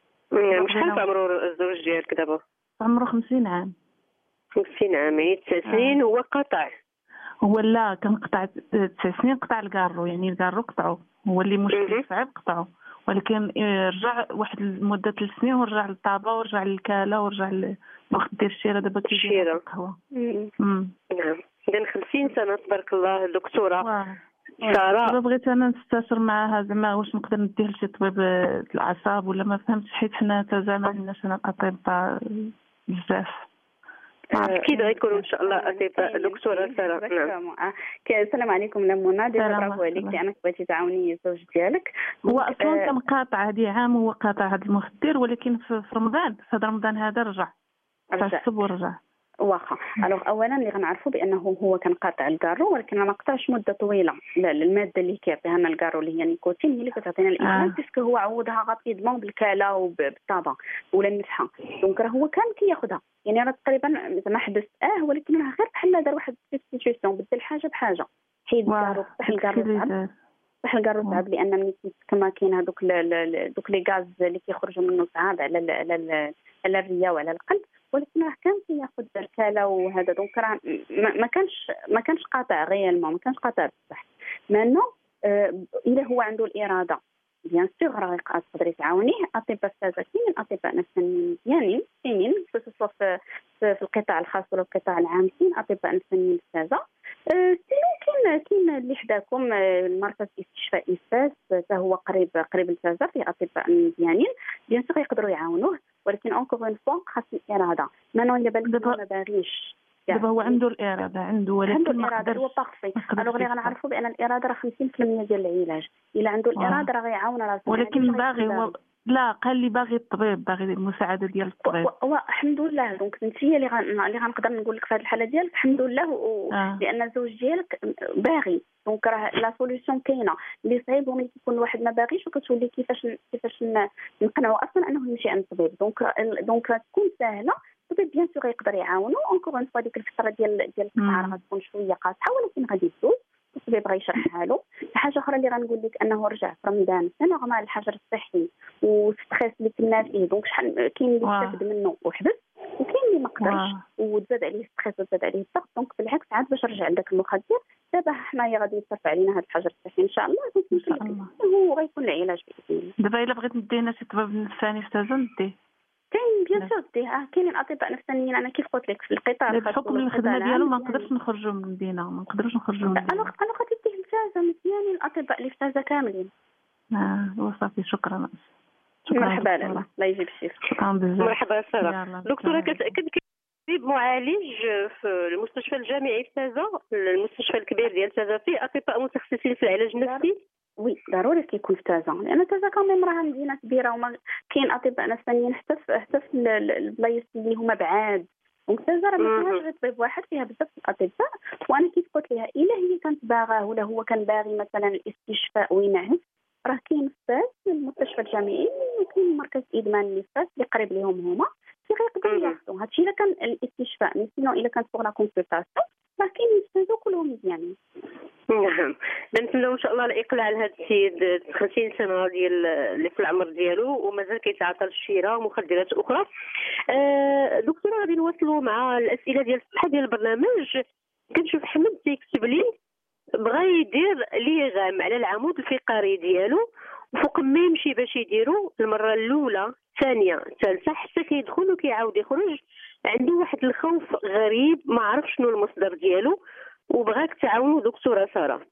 A: شحال في عمره الزوج ديالك دابا؟
L: عمره خمسين عام.
A: خمسين عام يعني تسع سنين هو قطع؟
L: هو لا كان قطع تسع سنين قطع الكارو، يعني الكارو قطعه هو اللي مشكل صعيب قطعه، ولكن رجع واحد المده ثلاث سنين ورجع للطابه ورجع للكاله ورجع للمخدر الشيره. دابا كيدير القهوه.
A: نعم اذا خمسين سنه تبارك الله دكتوره ساره.
L: بغيت انا نستشر معها زعما واش نقدر نديه لشي طبيب الاعصاب ولا ما فهمتش، حيت حنا تا زعما عندناش انا الاطباء بزاف.
A: اكيد غيكونوا ان شاء الله اطباء دكتوره ساره.
B: نعم السلام عليكم لمنى، برافو عليك لانك بغيتي تعاوني الزوج ديالك.
L: هو اصلا كان قاطع هذه عام، هو قاطع هذا المخدر، ولكن في رمضان في هذا رمضان هذا رجع فالصب ورجع.
B: واخا الوغ اولا اللي غنعرفوا بانه هو كان قاطع الكارو، ولكن ما قطعش مده طويله. لا الماده اللي كيعطيها لنا الكارو اللي هي نيكوتين هي اللي كتعطينا الادمان، باسكو هو عوضها غابيدمون بالكاله وبالطابا ولا النفحه. دونك راه هو كان كياخذها، يعني راه تقريبا زعما حبس اه، ولكن راه غير بحال دار واحد سيتوياسيون بدل حاجه بحاجه. حيد الكارو صح الكارو صعب صح الكارو صعب لان ملي كما كاين هذوك دوك لي غاز اللي كيخرجوا منه صعاب على على على الرئه وعلى القلب، ولكن راه كان كياخذ الكاله وهذا. دونك راه ما كانش ما كانش قاطع غيالمون، ما كانش قاطع بصح. مانو آه الا هو عنده الاراده بيان سور راه يقدر تعاونيه. اطباء السازكين اطباء نفسانيين مزيانين كاينين سواء في في القطاع الخاص ولا القطاع العام، كاين اطباء نفسانيين استاذه. أه كاين كاين اللي حداكم المركز استشفاء إساس حتى هو قريب قريب لتازا، فيه اطباء مزيانين بيان سور يقدروا يعاونوه، ولكن اونكور اون فوا خاص الاراده. مانو الا بالك ما باغيش
L: دابا هو عنده الاراده عنده ولكن
B: عنده الاراده هو باغفي. الوغ اللي غنعرفوا بان الاراده راه خمسين بالمية ديال العلاج. الا عنده الاراده راه غيعاون راسو،
L: ولكن باغي هو لا قال لي باغي الطبيب، باغي المساعده ديال الطبيب.
B: الحمد لله. دونك انت اللي غن... اللي غنقدر نقول لك في هذه الحاله ديالك الحمد لله و... آه. لان الزوج ديالك باغي. دونك راه لا سوليوشن كاينه. اللي صعيب هو ملي كيكون الواحد ما باغيش وكتولي كيفاش كيفاش نقنعوا اصلا انه يمشي عند الطبيب. دونك دونك تكون سهله. الطبيب بيان سور يقدر يعاونو اونكور اون فوا. ديك الفتره ديال ديال القطع راه غتكون شويه قاصحه، ولكن غادي تدوز. الطبيب غيشرحها له. الحاجه اخرى اللي غنقول لك انه رجع في رمضان سنه غمار الحجر الصحي والستريس اللي كنا فيه. دونك شحال كاين اللي استفد منه وحبس، وكاين اللي ما قدرش وتزاد عليه ستريس وتزاد عليه الضغط. دونك بالعكس عاد باش رجع لذاك المخدر دابا حنايا غادي يتصرف علينا هذا الحجر الصحي ان شاء الله،
L: ان شاء الله
B: هو غيكون العلاج باذن الله.
L: دابا الا بغيت ندينا شي طبيب نفساني استاذه نديه؟
B: كاين بيان سور ديه، كاينين اطباء نفسانيين. انا كيف قلت لك في القطار
L: بحكم الخدمه ديالو ما نقدرش نخرجوا من المدينه، ما نقدرش نخرجوا من المدينه.
B: انا انا غادي نديه لفازا مزيانين، الاطباء اللي في فازا كاملين.
L: اه وصافي شكرا.
B: مرحبا الله يجيب الشفاء.
L: شكرا بزاف.
A: مرحبا ساره. دكتوره كنت معالج في المستشفى الجامعي في تازا، المستشفى الكبير ديال تازا، فيه اطباء متخصصين في العلاج النفسي؟
B: وي ضروري كيكون في تازا، لان تازا كمان راه مدينه كبيره وما كاين اطباء نفسانيين حتى في حتى في البلايص اللي هما بعاد. دونك تازا راه ما فيهاش غير طبيب واحد، فيها بزاف الاطباء. وانا كيف قلت لها الا هي كانت باغاه ولا هو كان باغي مثلا الاستشفاء وينعس، راه كاين في فاس المستشفى الجامعي وكاين مركز ادمان اللي في فاس اللي قريب ليهم هما في غيقدروا ياخذوا هادشي. الا كان الاستشفاء ميسينو الا كانت فوق لا كونسلطاسيون راه كاين يستافدوا كلهم مزيانين.
A: نعم، نتمنوا ان شاء الله الاقلاع لهذا السيد خمسين سنه ديال اللي في العمر ديالو ومازال كيتعاطى الشيره ومخدرات اخرى. آه دكتوره غادي نواصلوا مع الاسئله ديال الصحه ديال البرنامج. كنشوف حمد تيكتب لي بغى يدير ليغام على العمود الفقري ديالو وفوق ما يمشي باش يديرو المره الاولى الثانيه الثالثه حتى كيدخل وكيعاود يخرج، عنده واحد الخوف غريب ما عرف شنو المصدر ديالو وبغاك تعاونوا دكتوره ساره.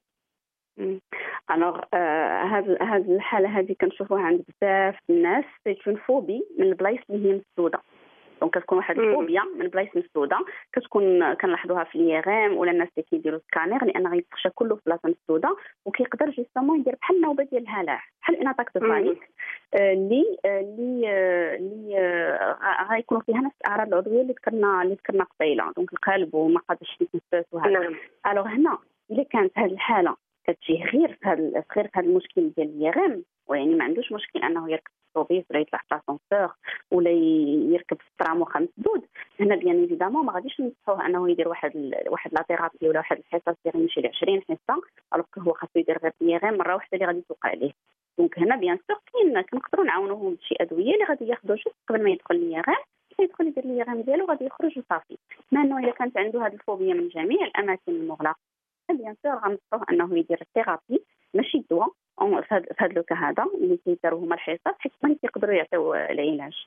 B: الوغ هاد هاد الحاله هذه كنشوفوها عند بزاف الناس، سيتون فوبي من البلايص اللي هي مسدوده. دونك كتكون واحد الفوبيا من البلايص مسدوده، كتكون كنلاحظوها في اليغام ولا الناس اللي كيديروا سكانير، لان غيتخشى كله في بلاصه مسدوده وكيقدر جيستومون يدير بحال النوبه ديال الهلع، بحال ان اتاك دو بانيك اللي اللي اللي غيكونوا فيها نفس الاعراض العضويه اللي ذكرنا اللي ذكرنا قبيله، دونك القلب وما قادرش يتنفس وهذا.
A: نعم.
B: الوغ هنا الا كانت هذه الحاله كتجي غير في هذا غير في هذا المشكل ديال اليغام، ويعني ما عندوش مشكل انه يركب الطوبيس ولا يطلع في لاسانسور ولا يركب في الترام واخا مسدود، هنا بيان ايفيدامون ما غاديش ننصحوه انه يدير واحد ال... واحد لا ثيرابي ولا واحد الحصص اللي غيمشي ل عشرين حصه، الوغ هو خاصو يدير غير اليغام مره واحده اللي غادي توقع عليه. دونك هنا بيان سور كاين كنقدروا نعاونوهم بشي ادويه اللي غادي ياخذوا جوست قبل ما يدخل اليغام، يدخل يدير اليغام ديالو غادي يخرج وصافي. ما انه الا كانت عنده هذه الفوبيا من جميع الاماكن المغلقه بيان سور غنصحوه انه يدير الثيرابي ماشي الدواء في هذا لوكا هذا اللي كيديروا هما الحصص حيت ما كيقدروا يعطيو العلاج.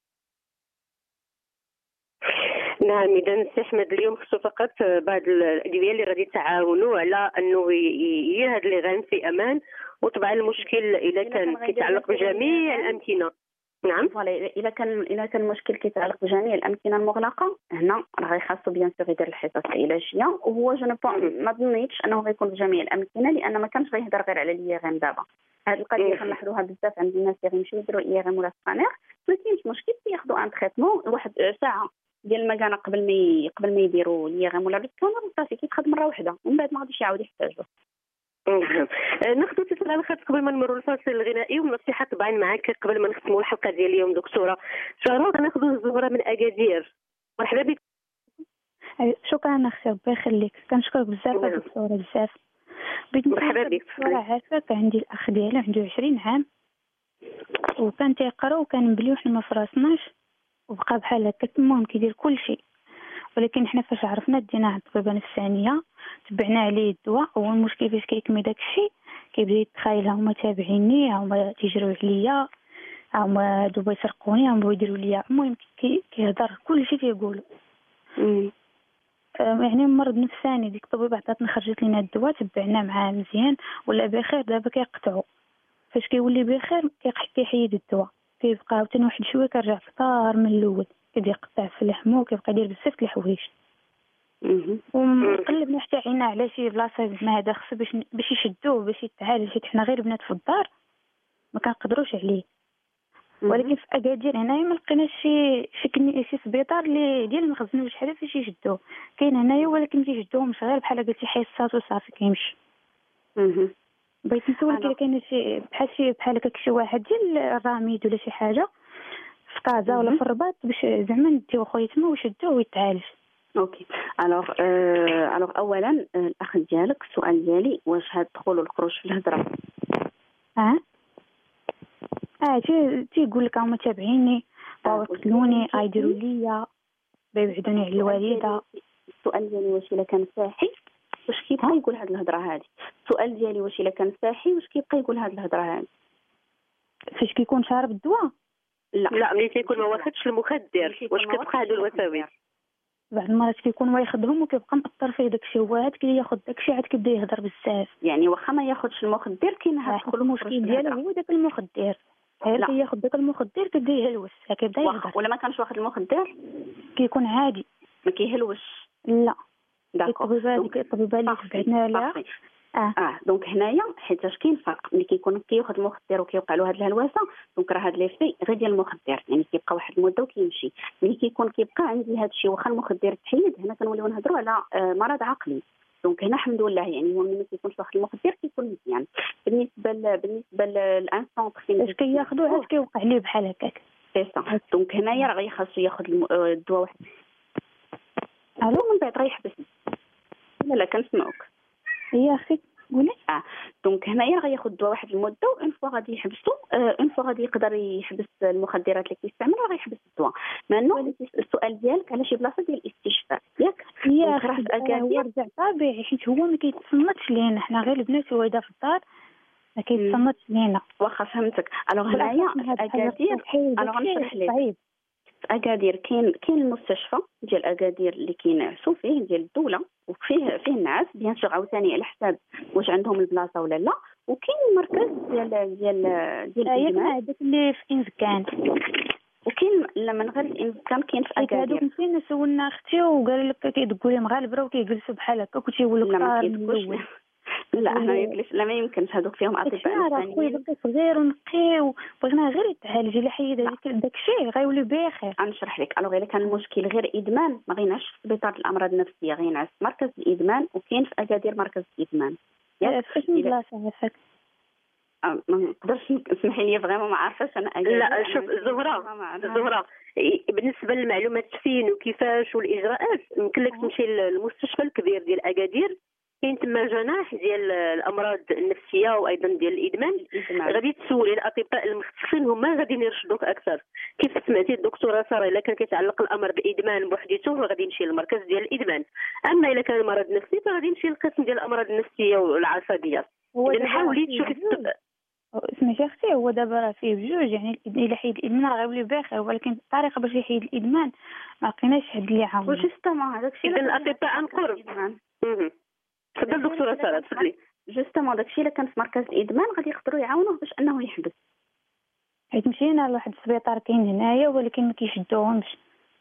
A: نعم، اذا سي احمد اليوم خصو فقط بعض الادويه اللي غادي تعاونوا على انه يدير هذا الليغام في امان، وطبعا المشكل اذا كان كيتعلق بجميع الامكنه. نعم
B: فوالا الا كان الا كان المشكل كيتعلق بجميع الامكنه المغلقه هنا راه غيخاصو بيان سور يدير الحصص العلاجيه، وهو جو ما ظنيتش انه غيكون بجميع الامكنه لان ما كانش غيهضر غير على اليغام. دابا هذه القضيه كنلاحظوها بزاف عند الناس اللي غيمشيو يديروا اليغام ولا سكانير، ما كاينش مشكل ياخذوا ان تريتمون واحد ساعه ديال المكانه قبل ما قبل ما يديروا اليغام ولا السكانير وصافي كيتخدم مره واحده ومن بعد ما غاديش يعاود يحتاجو.
A: نعم، ناخذ اتصال على الخط قبل ما نمروا الفاصل الغنائي، ونصيحه طبعا معك قبل ما نختموا الحلقه ديال اليوم دكتوره ساره. غناخذوا الزهره من اكادير. مرحبا بك.
M: شكرا اختي ربي يخليك، كنشكرك بزاف دكتوره بزاف. بغيت
A: مرحبا بك.
M: دكتوره عافاك، عندي الاخ ديالي عنده عشرين عام وكان تيقرا وكان مبلي وحنا ما فراسناش وبقى بحال هكا، المهم كيدير كل شيء، ولكن حنا فاش عرفنا دينا عند الطبيبه نفسانيه تبعنا عليه الدواء. هو المشكل فاش كيكمل داك الشيء كيبدا يتخايل هما تابعيني هما تيجروا عليا هما دوبا يسرقوني هما يديروا ليا، المهم كيهضر كل شيء تيقولوا. يعني مرض نفساني. ديك الطبيبه عطاتنا خرجت لنا الدواء تبعنا معاه مزيان ولا بخير، دابا كيقطعوا فاش كيولي بخير كيحيد الدواء كيبقى عاوتاني واحد شويه كيرجع فطار من الاول كيبدا يقطع في لحمه وكيبقى يدير بزاف د الحوايج. وقلبنا حتى عينا على شي بلاصه ما هذا خصو باش باش يشدوه باش يتعالج، حيت حنا غير بنات في الدار ما كنقدروش عليه. ولكن في اكادير هنايا ما لقيناش شي شي شي سبيطار اللي ديال المخزن واش حاجه فاش يشدوه. كاين هنايا ولكن كيشدوهمش غير بحال قلتي حصات وصافي كيمشي. بغيت نسولك الا كاين شي بحال شي بحال هكاك شي واحد ديال الراميد ولا شي حاجه في كازا ولا في الرباط باش زعما نديو خويا تما ويشدوه ويتعالج.
B: اوكي الوغ أه... الوغ اولا الاخ ديالك السؤال ديالي واش هاد الدخول والخروج في الهضره
M: اه اه تي تيقول لك هما تابعيني باو يقتلوني غيديروا ليا بيبعدوني على الوالده.
B: السؤال ديالي واش الا كان صحي واش كيبقى يقول هاد الهضره هذه. السؤال ديالي واش الا كان صحي واش كيبقى يقول هاد الهضره هذه
M: فاش كيكون شارب الدواء؟
B: لا
A: لا ملي تيكون ما واخدش المخدر واش كتبقى هادو الوساوس؟
M: بعض المرات كيكون واخدهم وكيبقى مأثر فيه داكشي، هو عاد كياخذ داكشي عاد كيبدا يهضر بزاف.
B: يعني واخا ما ياخذش المخدر كاين هاد
M: المشكل ديالو هو داك المخدر، غير كياخذ داك المخدر كيبدا يهلوس كيبدا يهضر.
B: ولا ما كانش واخد المخدر
M: كيكون عادي
B: ما كيهلوش.
M: لا
B: داكوغ
M: الطبيبه الطبيبه اللي بعدنا عليها
B: اه اه دونك هنايا حيت اش كاين فرق ملي كيكون كياخذ المخدر وكيوقع له هاد الهلوسه، دونك راه هاد ليفي غير ديال المخدر، يعني كيبقى واحد المده وكيمشي. ملي كيكون كيبقى عندي هاد الشيء واخا المخدر تحيد، هنا كنوليو نهضروا على آه مرض عقلي. دونك هنا الحمد لله يعني هو ملي ما كيكونش واخد المخدر كيكون مزيان. بالنسبه ل... بالنسبه للانسون
M: فاش كياخذوا عاد كيوقع ليه بحال هكاك
B: سي سا. دونك هنايا راه خاصو ياخذ الدواء واحد الو من بعد راه يحبس. لا لا كنسمعوك
M: يا اخي قولي.
B: اه دونك هنايا غياخذ الدواء واحد المده وان فوا غادي يحبسو اون فوا غادي يقدر يحبس المخدرات اللي كيستعمل راه غيحبس الدواء. مانو السؤال ديالك على شي بلاصه ديال الاستشفاء ياك؟
M: يا اخي هو رجع طبيعي حيت هو ما كيتصنتش لينا، حنا غير البنات وهيدا في الدار ما كيتصنتش لينا.
B: واخا فهمتك. الوغ هنايا اكادير الوغ نشرح لك. في اكادير كاين كاين المستشفى ديال اكادير اللي كينعسوا فيه ديال الدوله وفيه فيه النعاس بيان سور عاوتاني على حساب واش عندهم البلاصه ولا لا، وكاين المركز ديال ديال ديال
M: الادمان هذاك اللي في انزكان،
B: وكاين لا من غير الانزكان كاين في اكادير.
M: هذوك مشينا سولنا اختي وقال لك كيدقوا لي مغالبه وكيجلسوا بحال هكا وكيولوا
B: لا لا ما يمكنش لا ما يمكنش هذوك فيهم اطباء
M: نفسانيين. خويا بقى صغير ونقيو بغينا غير يتعالج الا حيد هذيك داكشي غيولي بخير.
B: غنشرح لك. الوغ الا كان المشكل غير ادمان ما غينعش في سبيطار الامراض النفسيه، غينعس في مركز الادمان، وكاين في اكادير مركز الادمان.
M: ياك فاش من بلاصه هكاك
B: ما نقدرش اسمحي لي فريمون ما عارفاش انا أكادير.
A: لا شوف زهره زهره بالنسبه للمعلومات فين وكيفاش والاجراءات يمكن لك تمشي للمستشفى الكبير ديال اكادير، كاين تما جناح ديال الامراض النفسيه وايضا ديال الادمان. غادي تسولي الاطباء المختصين هما غادي يرشدوك اكثر. كيف سمعتي الدكتوره ساره الا كان كيتعلق الامر بالادمان بوحديته غادي يمشي للمركز ديال الادمان، اما الا كان مرض نفسي فغادي يمشي للقسم ديال الامراض النفسيه والعصبيه. اذا حاولي تشوفي
M: سمعتي اختي هو دابا راه فيه بجوج، يعني الا حيد الادمان راه غيولي بخير، ولكن الطريقه باش يحيد الادمان ما لقيناش حد اللي يعاون.
B: وجوستومون هذاك الشيء
A: اذا الاطباء عن قرب. تفضل دكتوره ساره تفضلي.
B: جوستومون داكشي الا كان في مركز الادمان غادي يقدروا يعاونوه باش انه يحبس.
M: حيت مشينا لواحد السبيطار كاين هنايا ولكن ما كيشدوهمش.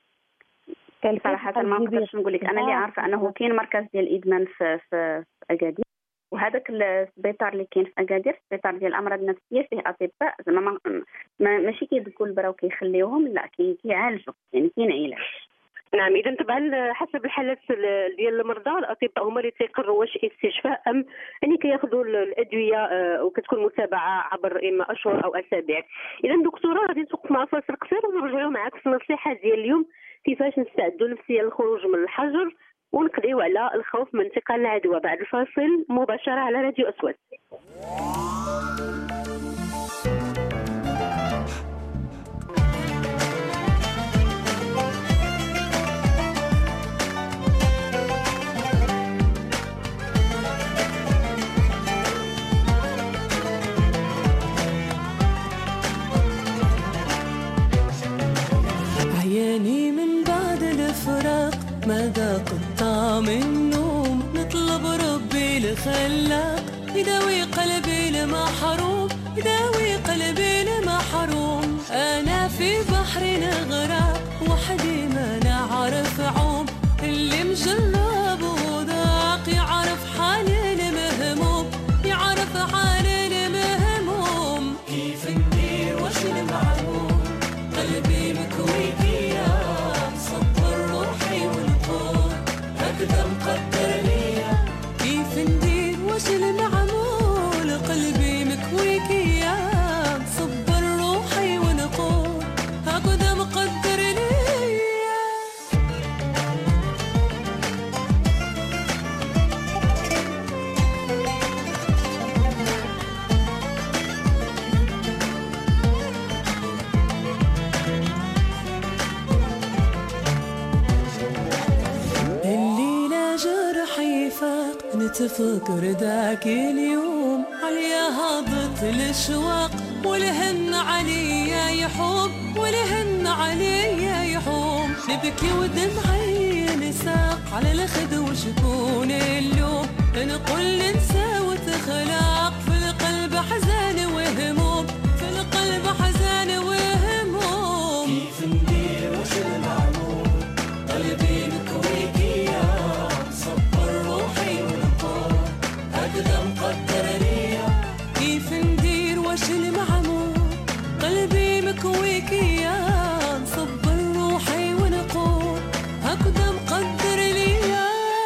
B: صراحه ما نقدرش نقول لك، انا اللي عارفه انه كاين مركز ديال الادمان في في اكادير، وهذاك السبيطار اللي كاين في اكادير السبيطار ديال الامراض النفسيه فيه اطباء زعما ما ماشي كيدقوا البرا وكيخليوهم، لا كيعالجوا يعني كاين علاج.
A: نعم اذا طبعا حسب الحالات ديال المرضى الاطباء هما اللي تيقرروا واش استشفاء ام يعني كياخذوا الادويه وكتكون متابعه عبر اما اشهر او اسابيع. اذا دكتوره غادي نوقف مع فاصل قصير ونرجعوا معك في النصيحه ديال اليوم كيفاش نستعدوا نفسيا للخروج من الحجر ونقضيو على الخوف من انتقال العدوى. بعد الفاصل مباشره على راديو أصوات.
E: عياني من بعد الفراق ما ذاق الطعم النوم، نطلب ربي الخلاق يداوي قلبي المحروم، يداوي قلبي المحروم. انا في بحر نغرق وحدي ما نعرف عوم، اللي مجرب وذاق يعرف حال المهموم، يعرف حال المهموم. كيف ندير واش المعلوم قلبي مكويك يا مصبر روحي والقول هكذا مقدر ليا. كيف ندير واش المعمول قلبي مكويك يا مصبر روحي تفكر ذاك اليوم عليا هابط الاشواق والهن عليا يحوم والهن عليا يحوم نبكي ودمعي نساق على الخد وشكون اللوم نقول ننسى وتخلاق في القلب حزان وهموم في القلب حزان وهموم كيف ندير وش المعمول قلبي مكويك يا مصبر روحي ونقول هكذا مقدر ليا كيف ندير وش المعمول قلبي مكويك يا مصبر روحي ونقول هكذا مقدر ليا.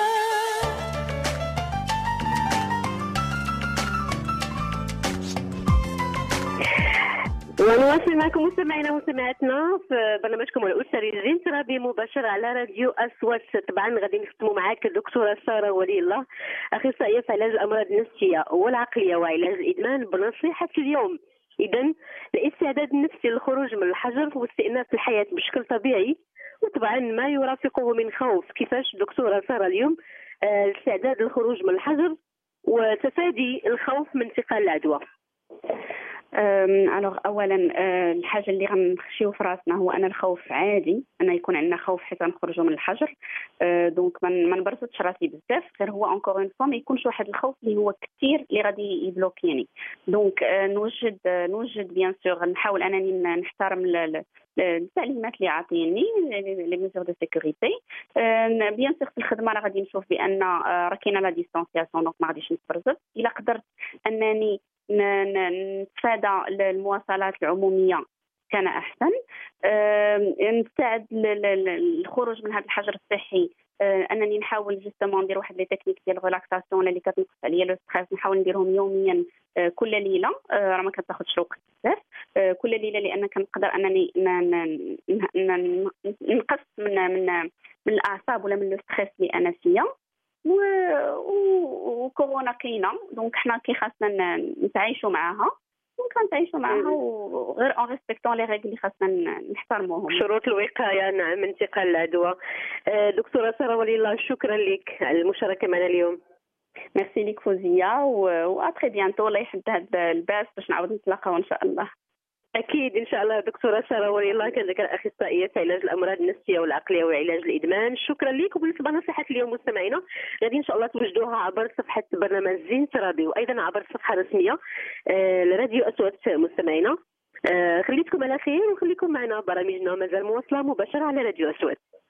A: ونواصل معكم مستمعينا ومستمعاتنا في برنامجكم الأسري زين ترابي مباشرة على راديو أصوات. طبعا غادي نختموا معاك الدكتورة سارة ولي الله، أخصائية في علاج الأمراض النفسية والعقلية وعلاج الإدمان بنصيحة اليوم. إذا الاستعداد النفسي للخروج من الحجر واستئناف الحياة بشكل طبيعي، وطبعا ما يرافقه من خوف. كيفاش دكتورة سارة اليوم آه الاستعداد للخروج من الحجر وتفادي الخوف من انتقال العدوى؟
B: الوغ اولا أه الحاجه اللي غنخشيو في راسنا هو ان الخوف عادي، ان يكون عندنا خوف حيت نخرجوا من الحجر. أه دونك ما نبرزوش راسي بزاف، غير هو انكور اون فوا ما يكونش واحد الخوف اللي هو كثير اللي غادي يبلوكيني. دونك أه نوجد أه نوجد بيان سور، نحاول انني نحترم التعليمات اللي عاطيني لي ميزور دو سيكوريتي. بيان سور في الخدمه راه غادي نشوف بان راه كاينه لا ديستانسياسيون، دونك ما غاديش نتبرزد. الا قدرت انني نتفادى المواصلات العموميه كان احسن. نستعد للخروج من هذا الحجر الصحي، انني نحاول جوستومون ندير واحد لي تكنيك ديال ريلاكساسيون اللي كتنقص عليا لو ستريس، نحاول نديرهم يوميا كل ليله. راه ما كتاخذش الوقت بزاف كل ليله، لان كنقدر انني نقص من من من الاعصاب ولا من لو ستريس اللي انا فيها. و وكورونا كاينه، دونك حنا كي خاصنا نتعايشوا معاها، دونك نتعايشوا معاها وغير اون ريسبكتون لي ريغل اللي خاصنا نحترموهم،
A: شروط الوقايه. نعم، من انتقال العدوى. دكتوره ساره ولي الله، شكرا لك على المشاركه معنا اليوم.
B: ميرسي ليك فوزيه، و اتري بيانتو الله يحد هذا الباس باش نعاود نتلاقاو ان شاء الله.
A: اكيد ان شاء الله. دكتوره ساره ولي الله كذلك اخصائيه في علاج الامراض النفسيه والعقليه وعلاج الادمان، شكرا لك. وبالنسبه لنصيحه اليوم مستمعينا غادي ان شاء الله توجدوها عبر صفحه برنامج زين ترابي، وايضا عبر الصفحه الرسميه آه لراديو اصوات مستمعينا. آه خليتكم على خير، وخليكم معنا، برامجنا مازال مواصله مباشره على راديو اصوات.